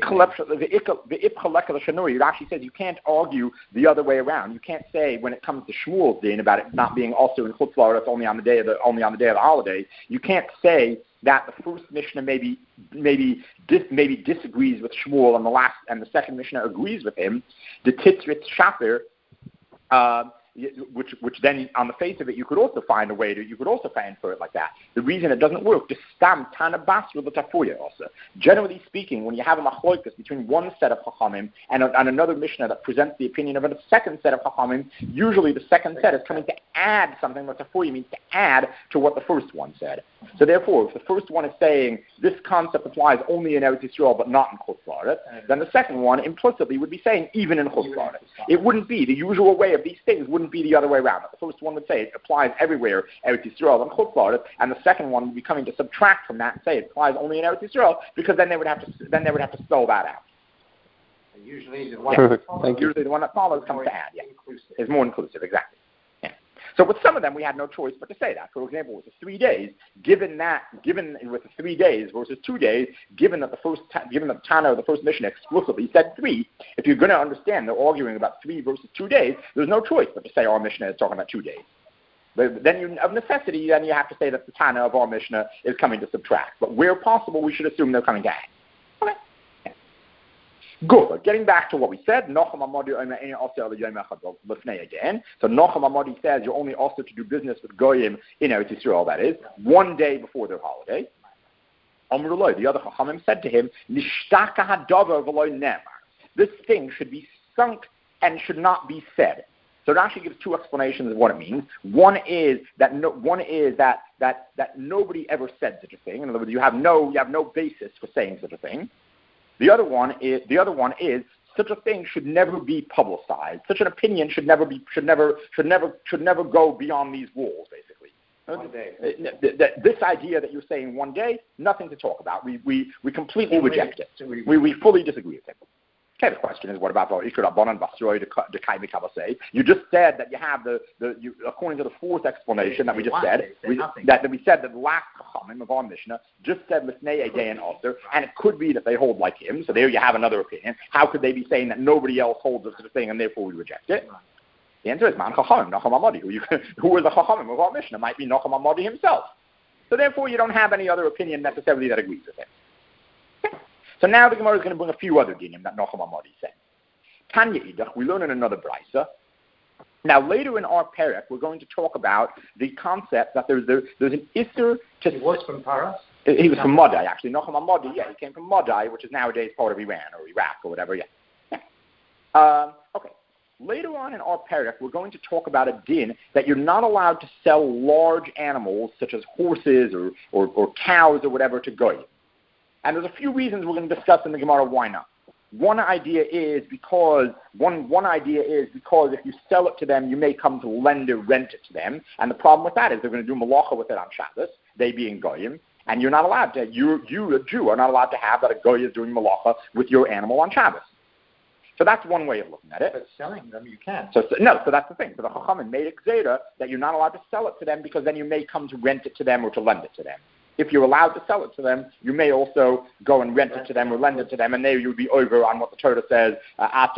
Rashi says you can't argue the other way around. You can't say when it comes to Shmuel's din about it not being also in Chutz La'aretz only on the day of the only on the day of the holiday. You can't say that the first Mishnah maybe maybe dis, maybe disagrees with Shmuel and the last and the second Mishnah agrees with him. The Titzritz Shafir. Uh, Which, which then, on the face of it, you could also find a way to, you could also find for it like that. The reason it doesn't work, just stam tana basra l'tafuya also. Generally speaking, when you have a machlokas between one set of chachamim and, a, and another mishnah that presents the opinion of a second set of chachamim, usually the second set is coming to add something. L'tafuya means to add to what the first one said. So therefore, if the first one is saying this concept applies only in Eretz Yisrael but not in Chutz La'aretz, then the second one implicitly would be saying even in Chutz La'aretz. It wouldn't be the usual way of these things. Wouldn't be the other way around. The first one would say it applies everywhere, Eretz Yisrael and Chutz La'aretz, and the second one would be coming to subtract from that and say it applies only in Eretz Yisrael, because then they would have to then they would have to spell that out. Usually the one, yeah. that follows, Usually the one that follows comes to add. Yeah, is more inclusive. Exactly. Yeah. So with some of them we had no choice but to say that. For example, with the three days, given that, given with the three days versus two days, given that the first, given that the Tana of the first Mishnah explicitly said three, if you're going to understand they're arguing about three versus two days, there's no choice but to say our Mishnah is talking about two days. But then, you, of necessity, then you have to say that the Tana of our Mishnah is coming to subtract. But where possible, we should assume they're coming to add. Okay. Yeah. Good. Getting back to what we said, Nocham Amadi again. So Nocham Amadi says you're only also to do business with Goyim in Eretz Yisrael, that is, one day before their holiday. Amrullah, the other Chachamim said to him, Nishtaka hadavar v'lo nemar. This thing should be sunk and should not be said. So Rashi gives two explanations of what it means. One is that no, one is that that that nobody ever said such a thing. In other words, you have no you have no basis for saying such a thing. The other one is the other one is such a thing should never be publicized. Such an opinion should never be should never should never should never go beyond these walls. Basically, one day. This idea that you're saying one day, nothing to talk about. We we we completely reject it. We we fully disagree with it. Okay, the question is, what about you just said that you have the, the you, according to the fourth explanation that we just said, we, that, that we said that the last Chachamim of our Mishnah just said Lifnei Edei and Oster, and it could be that they hold like him, so there you have another opinion. How could they be saying that nobody else holds this sort of thing and therefore we reject it? The answer is Man Chachamim, Nocham Amadi, who, you, who were the Chachamim of our Mishnah, might be Nocham Amadi himself. So therefore you don't have any other opinion necessarily that agrees with it. So now the Gemara is going to bring a few other dinim that Nocham Amadi said. Tanya Idach, we learn in another brisa. Now later in our parak, we're going to talk about the concept that there's there, there's an isser to. He was from Paras. He was from Madai, actually. Nocham Amadi, yeah, he came from Madai, which is nowadays part of Iran or Iraq or whatever. Yeah. yeah. Um, okay. Later on in our parak, we're going to talk about a din that you're not allowed to sell large animals such as horses or or, or cows or whatever to goyim. And there's a few reasons we're going to discuss in the Gemara why not. One idea is because one one idea is because if you sell it to them, you may come to lend or rent it to them. And the problem with that is they're going to do malacha with it on Shabbos, they being goyim, and you're not allowed to. You you a Jew are not allowed to have that a goy is doing malacha with your animal on Shabbos. So that's one way of looking at it. But selling them, you can. So, so no, so that's the thing. So the Chachamim made a gzera that you're not allowed to sell it to them because then you may come to rent it to them or to lend it to them. If you're allowed to sell it to them, you may also go and rent it to them or lend it to them, and there you'll be over on what the Torah says, that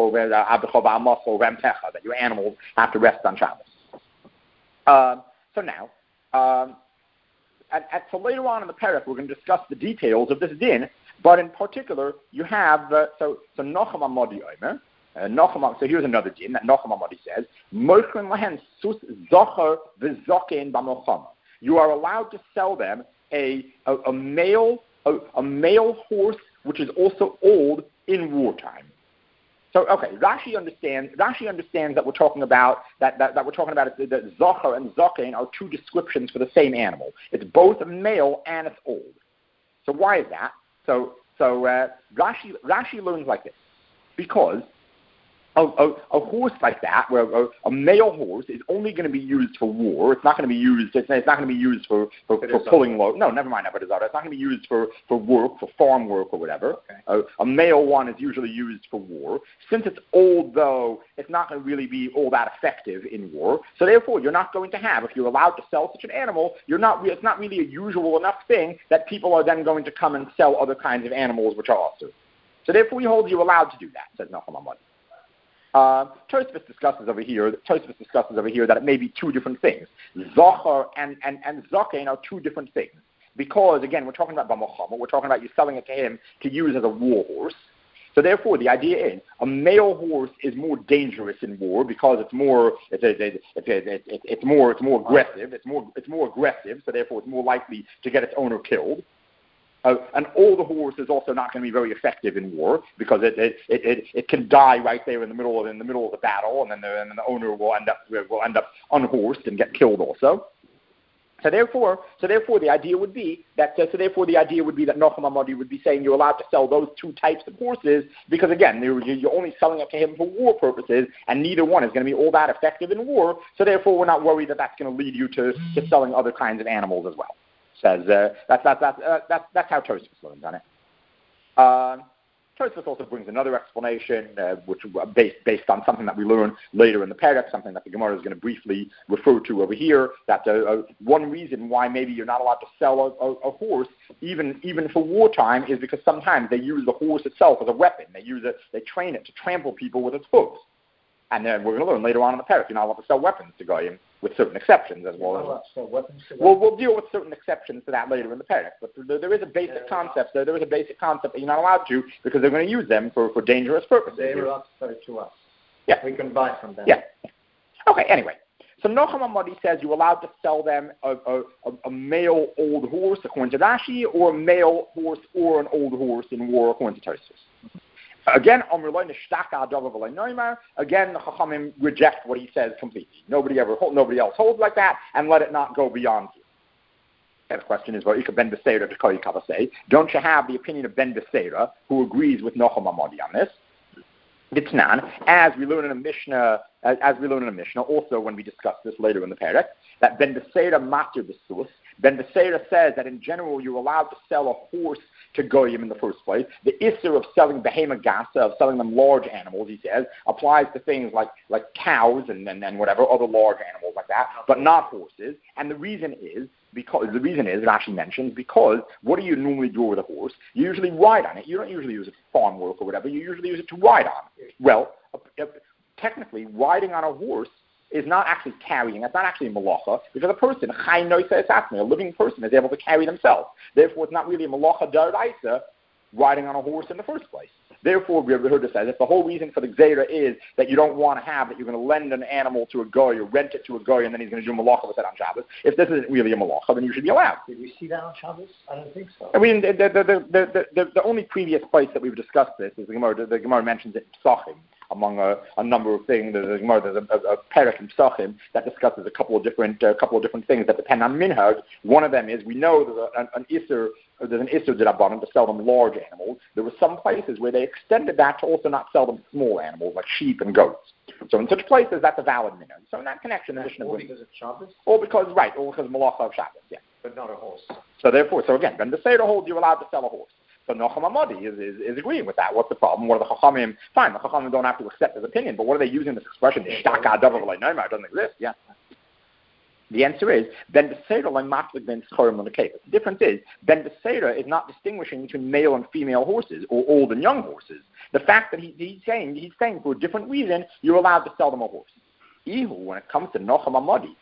your animals have to rest on Shabbos. Uh, so now, um, and, and so later on in the parak, we're going to discuss the details of this din, but in particular, you have, uh, so so Nocham Amadi Omer, uh, Nocham, so here's another din that Nocham Amadi says, Mochrin lahen sus zocher v'zokein b'milchama. You are allowed to sell them a a, a male a, a male horse which is also old in wartime. So okay, Rashi understands Rashi understands that we're talking about that, that, that we're talking about it, that Zocher and Zokein are two descriptions for the same animal. It's both a male and it's old. So why is that? So so uh, Rashi Rashi learns like this, because A, a, a horse like that, where a, a male horse is only going to be used for war. It's not going to be used. It's, it's not going to be used for, for, for pulling load. No, never mind. It's not going to be used for, for work, for farm work or whatever. Okay. A, a male one is usually used for war. Since it's old, though, it's not going to really be all that effective in war. So therefore, you're not going to have. If you're allowed to sell such an animal, you're not. Re- it's not really a usual enough thing that people are then going to come and sell other kinds of animals which are also. So therefore, we hold you allowed to do that. Says Nachum Hamadi. Uh, Tosfos discusses over here. Tosfos discusses over here that it may be two different things. Zochar and and and Zaken are two different things because again we're talking about Bamachama. We're talking about you selling it to him to use as a war horse. So therefore, the idea is a male horse is more dangerous in war because it's more it's it's it's, it's, it's, it's more it's more aggressive. It's more it's more aggressive. So therefore, it's more likely to get its owner killed. Uh, an older horse is also not going to be very effective in war because it it, it, it it can die right there in the middle of in the middle of the battle, and then the, and then the owner will end up will end up unhorsed and get killed also. So therefore, so therefore, the idea would be that uh, so therefore the idea would be that Nachum Hamadi would be saying you're allowed to sell those two types of horses because again you're, you're only selling it to him for war purposes, and neither one is going to be all that effective in war. So therefore, we're not worried that that's going to lead you to, to selling other kinds of animals as well. Says uh, that's that's that's uh, that's that's how Tosfos learns on it. Uh, Tosfos also brings another explanation, uh, which based based on something that we learn later in the Perek, something that the Gemara is going to briefly refer to over here. That uh, uh, one reason why maybe you're not allowed to sell a, a, a horse, even even for wartime, is because sometimes they use the horse itself as a weapon. They use it, they train it to trample people with its hooves. And then we're going to learn later on in the Perek you're not allowed to sell weapons to Goyim, with certain exceptions as well. So weapons to we'll, we'll deal with certain exceptions to that later in the Perek. But there, there is a basic yeah, concept. There, there is a basic concept that you're not allowed to because they're going to use them for, for dangerous purposes. They were allowed to sell it to us. Yeah. We can buy from them. Yeah. Okay, anyway. So Nachum Hamadi says you're allowed to sell them a, a, a male old horse, according to Rashi, or a male horse or an old horse in war, according to Tosfos. Again, again, the Chachamim reject what he says completely. Nobody ever, nobody else holds like that, and let it not go beyond you. And the question is, well, Ben Beseira to Koi Kavasei. Don't you have the opinion of Ben Beseira, who agrees with Nachum Hamadi on this? Ditnan, as we learn in a Mishnah, as, as we learn in a Mishnah, also when we discuss this later in the Perek, that Ben Beseira matir b'sus. Ben Beseira says that in general you're allowed to sell a horse to Goyim in the first place. The issur of selling behema gasa, of selling them large animals, he says, applies to things like, like cows and, and, and whatever, other large animals like that, but not horses. And the reason is, because the reason is, Rashi mentions, because what do you normally do with a horse? You usually ride on it. You don't usually use it for farm work or whatever. You usually use it to ride on. Well, uh, uh, technically, riding on a horse is not actually carrying. It's not actually a malacha, because a person, a living person, is able to carry themselves. Therefore, it's not really a malacha d'oraisa riding on a horse in the first place. Therefore, we heard it says if the whole reason for the gzeira is that you don't want to have that you're going to lend an animal to a goy or rent it to a goy and then he's going to do malacha with it on Shabbos. If this isn't really a malacha, then you should be allowed. Did we see that on Shabbos? I don't think so. I mean, the the the the, the, the only previous place that we've discussed this is the Gemara. The, the Gemara mentions it in Psachim. Among a, a number of things, there's a, there's a, a, a Perek in Psachim that discusses a couple of different, a uh, couple of different things that depend on minhag. One of them is we know there's a, an, an issur, there's an issur d'rabbanan to sell them large animals. There were some places where they extended that to also not sell them small animals like sheep and goats. So in such places, that's a valid minhag. So in that connection, the Mishnah all because of Shabbos, or because right, or because of malacha of Shabbos, yeah, but not a horse. So therefore, so again, Ben Beseira holds you're allowed to sell a horse. But Nachum Hamadi is, is, is agreeing with that. What's the problem? What are the Chachamim? Fine, the Chachamim don't have to accept his opinion, but what are they using this expression? Ishtaka dava v'lei noimar, it doesn't exist. Yeah. The answer is Ben Beseira like matlik ben schorim l'nekeva. The difference is Ben Beseira is not distinguishing between male and female horses or old and young horses. The fact that he, he's saying he's saying for a different reason you're allowed to sell them a horse. Ihu, when it comes to Nachum Hamadi,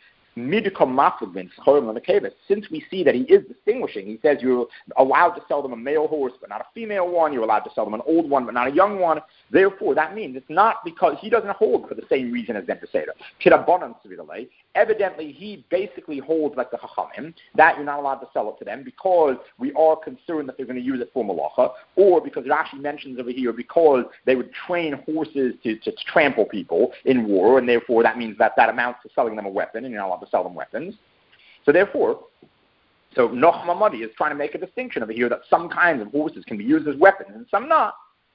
since we see that he is distinguishing, he says you're allowed to sell them a male horse but not a female one, you're allowed to sell them an old one but not a young one. Therefore, that means it's not because he doesn't hold for the same reason as Ben Beseira. Evidently, he basically holds like the Chachamim, that you're not allowed to sell it to them because we are concerned that they're going to use it for malacha, or because Rashi mentions over here because they would train horses to, to, to trample people in war, and therefore that means that that amounts to selling them a weapon, and you're not allowed to sell them weapons. So therefore, so Nachum Hamadi is trying to make a distinction over here that some kinds of horses can be used as weapons and some not.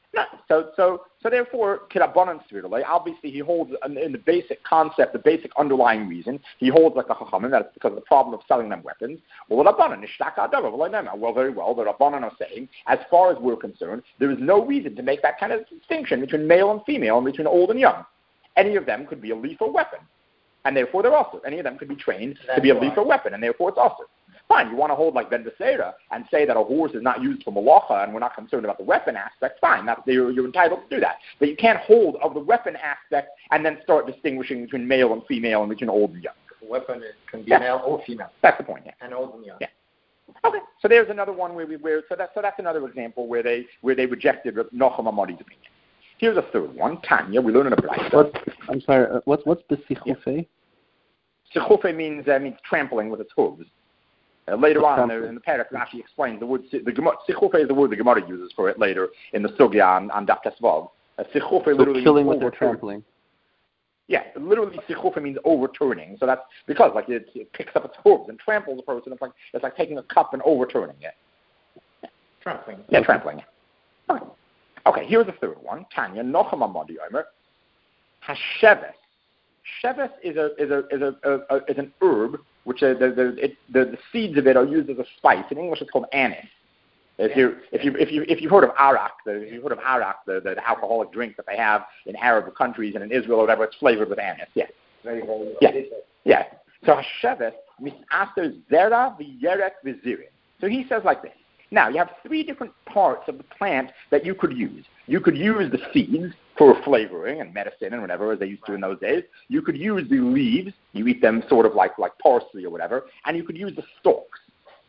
No. So, so, so therefore, Kirabanan Svirle, obviously he holds, in the basic concept, the basic underlying reason, he holds like a Chachamim, that it's because of the problem of selling them weapons. Well, Rabbanan, well, very well, the Rabbanan are saying, as far as we're concerned, there is no reason to make that kind of distinction between male and female and between old and young. Any of them could be a lethal weapon, and therefore they're also. Any of them could be trained That's to be a lethal right. weapon, and therefore it's also. Fine, you want to hold like Ben Beseira and say that a horse is not used for malacha and we're not concerned about the weapon aspect, fine, that's, you're, you're entitled to do that. But you can't hold of the weapon aspect and then start distinguishing between male and female and between old and young. The weapon can be yeah. male or female. That's the point, yeah. And old and young. Yeah. Okay, so there's another one where we where so that so that's another example where they where they rejected Nochem Amadi's opinion. Here's a third one, Tanya. We learn in a Braisa. What? I'm sorry. Uh, what's what's besichufe? Yeah. Sichufe means uh, means trampling with its hooves. Uh, later on in the, in the parak, Rashi explains the word the Gemara. Sichufe is the word the Gemara uses for it later in the Sugya on, on Daf Tesvav. Uh, Sichufe so literally killing means with their trampling. Yeah, literally Sichufe means overturning. So that's because like it, it picks up its hooves and tramples a person. It's like it's like taking a cup and overturning it. Yeah. Trampling. Yeah, trampling. Okay. Okay, here's the third one. Tanya Nochem Amadi Omer Hasheves. Sheves is a is a is a, a, a is an herb which uh, the the, it, the the seeds of it are used as a spice. In English, it's called anise. If you if you if you if you've heard of arak, the, if you've heard of arak, the, the the alcoholic drink that they have in Arab countries and in Israel or whatever, it's flavored with anise. Yeah. Very very. Yeah. Yeah. So Hasheves misaster zera v'yerek v'zirin. So he says like this. Now, you have three different parts of the plant that you could use. You could use the seeds for flavoring and medicine and whatever, as they used to in those days. You could use the leaves. You eat them sort of like, like parsley or whatever. And you could use the stalks,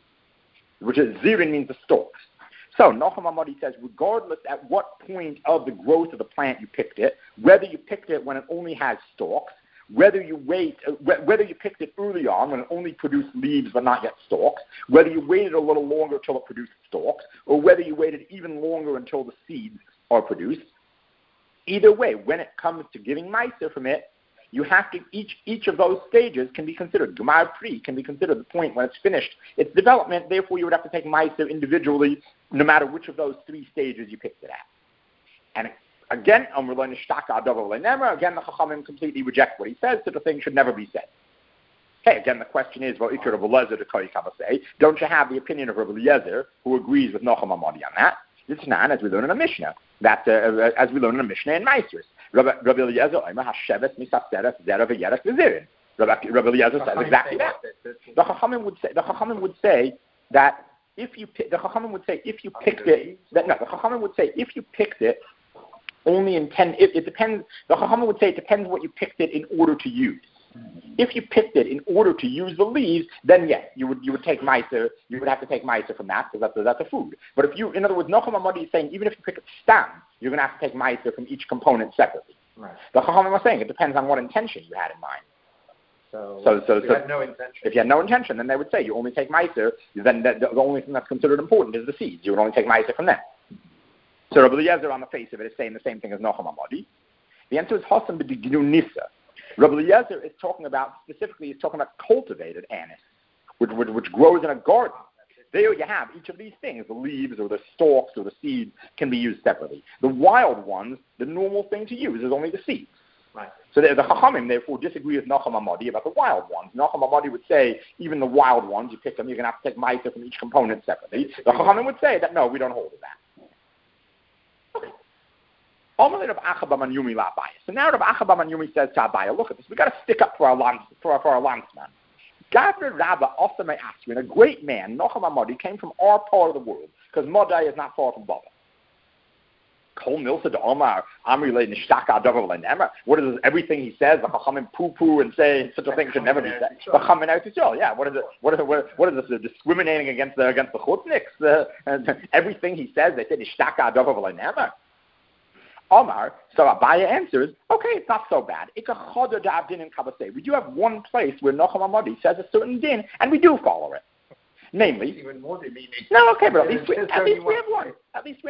which is, zirin means the stalks. So, Nochem Amadi says, regardless at what point of the growth of the plant you picked it, whether you picked it when it only has stalks, whether you wait, uh, wh- whether you picked it early on when it only produced leaves but not yet stalks, whether you waited a little longer until it produced stalks, or whether you waited even longer until the seeds are produced, either way, when it comes to giving meiser from it, you have to, each each of those stages can be considered, Gemar Pri can be considered the point when it's finished its development, therefore you would have to take meiser individually, no matter which of those three stages you picked it at. And it, Again, again, the Chachamim completely reject what he says, so the thing should never be said. Okay, again, the question is, well, don't you have the opinion of Rabbi Eliezer, who agrees with Nochem Amadi on that? It's not, as we learn in a Mishnah, that uh, as we learn in a Mishnah in Meisers. Rabbi Eliezer, Hasheves misaseres zera v'yerek v'zirin. Rabbi Eliezer says exactly that. The Chachamim would say, the Chachamim would say that if you, the Chachamim would say if you picked it, that no, the Chachamim would say if you picked it. Only in ten. It, it depends. The Chachamim would say it depends what you picked it in order to use. If you picked it in order to use the leaves, then yes, you would you would take meiser. You would have to take meiser from that because that's a, that's a food. But if you, in other words, Nochem Amadi is saying even if you pick it stam, you're going to have to take meiser from each component separately. Right. The Chachamim are saying it depends on what intention you had in mind. So, so, so, if you so had no intention. If you had no intention, then they would say you only take meiser. Then the, the only thing that's considered important is the seeds. You would only take meiser from them. So Rabbi Eliezer on the face of it is saying the same thing as Nochem Amadi. The answer is Hasan b'dignu nisa. Rabbi Eliezer is talking about, specifically, he's talking about cultivated anise, which, which, which grows in a garden. There you have each of these things, the leaves or the stalks or the seeds can be used separately. The wild ones, the normal thing to use is only the seeds. Right. So the, the Chachamim, therefore, disagree with Nochem Amadi about the wild ones. Nochem Amadi would say, even the wild ones, you pick them, you're going to have to take meiser from each component separately. The Chachamim would say that, no, we don't hold to that. So now Rav Acha bar Yumi says to Abaya, look at this, we've got to stick up for our lance, for our, for our lanceman. Gavner Rabba Osama Asrin, a great man, Nochem Amadi, came from our part of the world, because Modai is not far from Baba. Kol Milsa de Omar, Amri le Nishtaka Dover le Nemer. What is this, everything he says, the Chachamim poo-poo and say such a thing should never be said. Chachamim out Yisrael, yeah, what is it, what is it, what, what is this, discriminating against the, against the Chutzniks? Uh, everything he says, they say Nishtaka Dover le Nemer. Omar, so Abaya answers, okay, it's not so bad. We do have one place where Nochem Amadi says a certain din, and we do follow it. Namely, even more than me. no, okay, but at least we, at least we have one. At least we have one.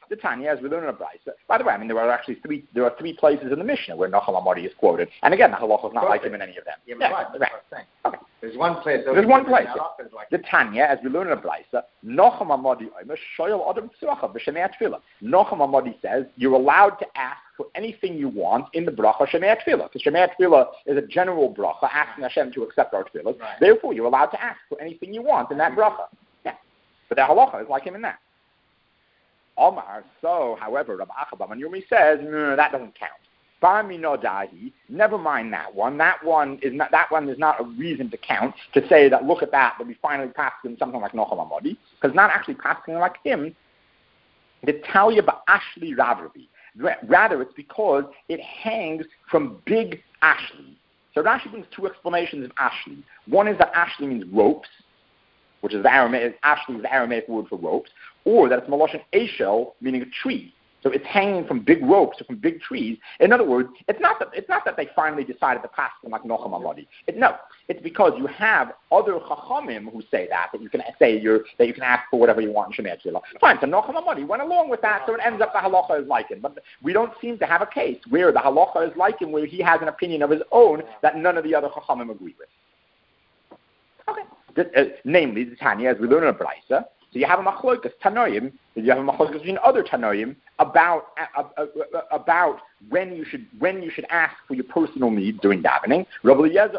The Tanya, as we learn in a brisa. By the way, I mean there are actually three. There are three places in the Mishnah where Nachal Amadi is quoted, and again, the halacha is not like him in any of them. Yeah, yeah right. right. Okay. There's one place. There's one place. The Tanya, as we learn in a brisa, Nachal Amadi shoyel adam tzuracha b'shemei tefillah. Nachal Amadi says you're allowed to ask for anything you want in the bracha Shemei Tefillah. Because Shemei Tefillah is a general bracha, asking Hashem to accept our tefillah. Right. Therefore, you're allowed to ask for anything you want in that bracha. Yeah. But the halacha is like him in that. Omar, so, however, Rabbi Acha Bar Yumi says, no, that doesn't count. Barmi no dahi, never mind that one. That one is not that one is not a reason to count, to say that look at that, that we finally passed him something like Nochal Amadi, because not actually passing like him, the Talia Ba'ashli Ravrabi. Rather, it's because it hangs from big ashli. So Rashi brings two explanations of ashli. One is that ashli means ropes, which is the Aramaic, ashli is the Aramaic word for ropes, or that it's Maloshan Eshel, meaning a tree. So it's hanging from big ropes or from big trees. In other words, it's not that it's not that they finally decided to pass them like Nocham Amadi. It, no, it's because you have other Chachamim who say that that you can say you're, that you can ask for whatever you want in Shemei Tefillah. Fine, so Nocham Amadi went along with that, so it ends up the halacha is like him. But we don't seem to have a case where the halacha is like him, where he has an opinion of his own that none of the other Chachamim agree with. Okay, this, uh, namely the Tanya, as we learn in a brisa. So you have a machlokas Tanoim, you have a machlokas between other Tanoim about uh, uh, uh, about when you should when you should ask for your personal needs during davening. Rabbi Eliezer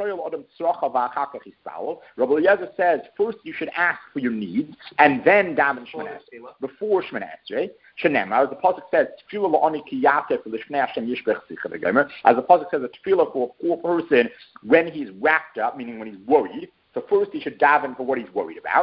Rabbi Eliezer says first you should ask for your needs and then daven Shemana before Shemana Esrei. Shenema, as the pasuk says, tefillah la'ani ki yatef l'shnei Hashem yishbech sicha v'gomer. As the pasuk says, a tefillah for a poor person when he's wrapped up, meaning when he's worried. So first he should daven for what he's worried about.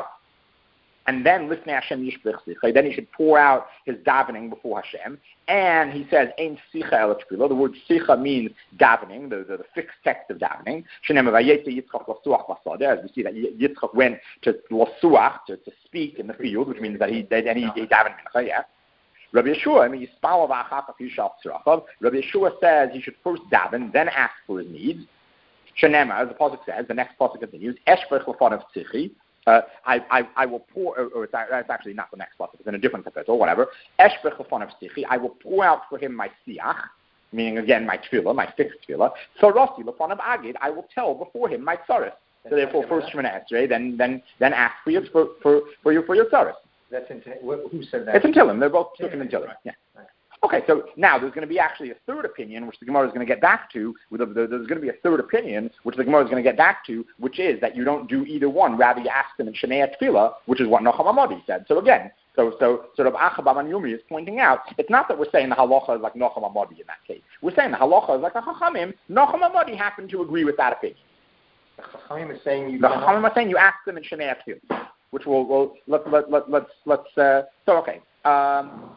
And then listen Hashem yishbech sicha. Then he should pour out his davening before Hashem. And he says, "Ein sicha el tefillah." The word sicha means davening, the, the, the fixed text of davening. Shenem vayetze Yitzchak lasuach b'sadeh. As we see that Yitzchak went to lasuach to, to speak in the field, which means that he that he, he davened mincha. Yeah. Rabbi Yeshua, I mean, yispal v'achaf yishal tzrachav. Rabbi Yeshua says he should first daven, then ask for his needs. Shenema, as the pasuk says, the next pasuk continues, Eshvech l'fanav tzichi. Uh, I, I, I will pour, or, or it's, it's actually not the next pasuk, it's in a different kapitel, whatever. Eshvech l'fanav tzichi. I will pour out for him my siach, meaning again my tefillah, my fixed tefillah. Sarasi l'fanav agid. I will tell before him my tzaris. So therefore, first Shemana Esrei, then then then ask for your for for, for your for your tzaris. That's in, who said that? It's in Tillim. They're both spoken yeah, in Tillim. Right. Yeah. Right. Okay, so now there's going to be actually a third opinion, which the Gemara is going to get back to. With a, there's going to be a third opinion, which the Gemara is going to get back to, which is that you don't do either one. Rather, you ask them in Shemei Tefillah, which is what Nocham Amadi said. So again, so so sort of Acha Bar Yumi is pointing out, it's not that we're saying the halacha is like Nocham Amadi in that case. We're saying the halacha is like the Chachamim. Nocham Amadi happened to agree with that opinion. The Chachamim is saying you. The Chachamim are saying you ask them in Shemei Tefillah. Which will, will let, let, let, let's, let's, uh, so, okay. Um,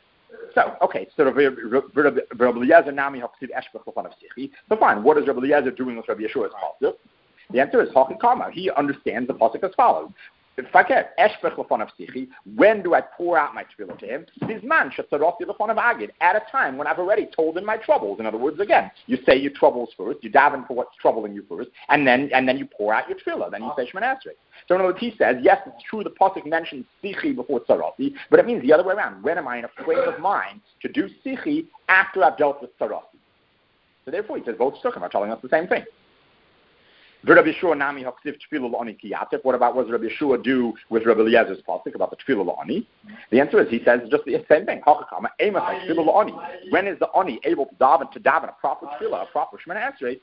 so, okay, so Rabbi Eliezer Nami Haksiv Eshbech L'fanav Tzichi. So fine, what is Rabbi Eliezer doing with Rabbi Yeshua's pasuk? The answer is Haki Karma. He understands the pasuk as follows. If I can, Eshbech L'fanav Tzichi, when do I pour out my tefillah to him? Bizman Shetzaroti L'fanav Agid, at a time when I've already told him my troubles. In other words, again, you say your troubles first, you daven for what's troubling you first, and then and then you pour out your tefillah, then you say Shemana Esrei. So in other words, he says, yes, it's true the pasuk mentions Tzichi before Tzaroti, but it means the other way around. When am I in a frame of mind to do Tzichi after I've dealt with Tzaroti? So therefore, he says both Sukkim are telling us the same thing. What about what does Rabbi Yeshua do with Rabbi Eliezer's pasuk about the tefillah la'ani? The answer is he says just the same thing. When is the ani able to daven to daven a proper tefillah, a proper Shemana Esrei?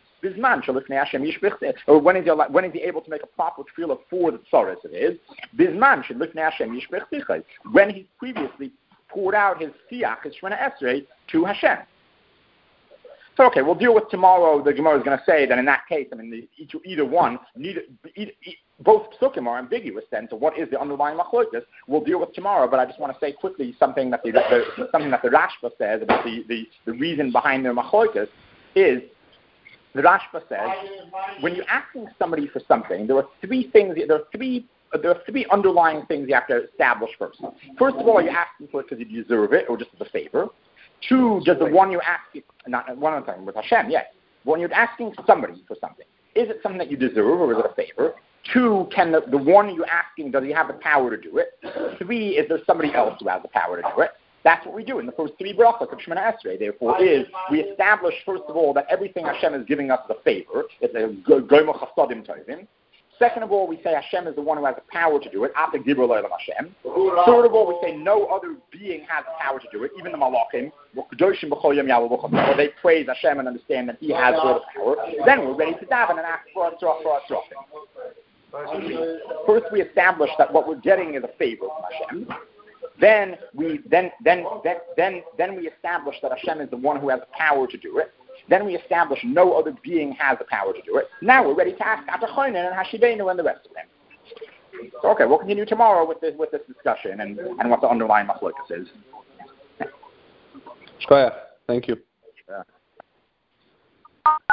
Or when is he when is he able to make a proper tefillah for the tzaris? It is bizman shelifnei Hashem yishbech sichai. When he previously poured out his siach, his Shemana Esrei, to Hashem. So okay, we'll deal with tomorrow. The Gemara is going to say that in that case, I mean, the, each, either one, neither, either, both psukim are ambiguous. Then, so what is the underlying machlokas? We'll deal with tomorrow. But I just want to say quickly something that the, the something that the Rashba says about the, the, the reason behind their machlokas is the Rashba says when you're asking somebody for something, there are three things. There are three. There are three underlying things you have to establish first. First of all, you're asking for it because you deserve it, or just as a favor. Two, does the one you're asking, not one I'm talking with Hashem, yes. When you're asking somebody for something, is it something that you deserve or is it a favor? Two, can the, the one you're asking, does he have the power to do it? Three, is there somebody else who has the power to do it? That's what we do in the first three brachos of Shemona Esrei. Therefore, is we establish first of all that everything Hashem is giving us is a favor. It's a goyim chasadim tovim. Second of all, we say Hashem is the one who has the power to do it. After Gibur Lo'elam Hashem. Third of all, we say no other being has the power to do it, even the Malachim. They praise Hashem and understand that He has all the power. Then we're ready to daven and ask for for our tzrachim. First, we establish that what we're getting is a favor from Hashem. Then we then then then then then we establish that Hashem is the one who has the power to do it. Then we establish no other being has the power to do it. Now we're ready to ask Atachoinen and Hashivenu and the rest of them. So, okay, we'll continue tomorrow with this with this discussion and, and what the underlying machlokas is. Shkoyach. Thank you. Yeah.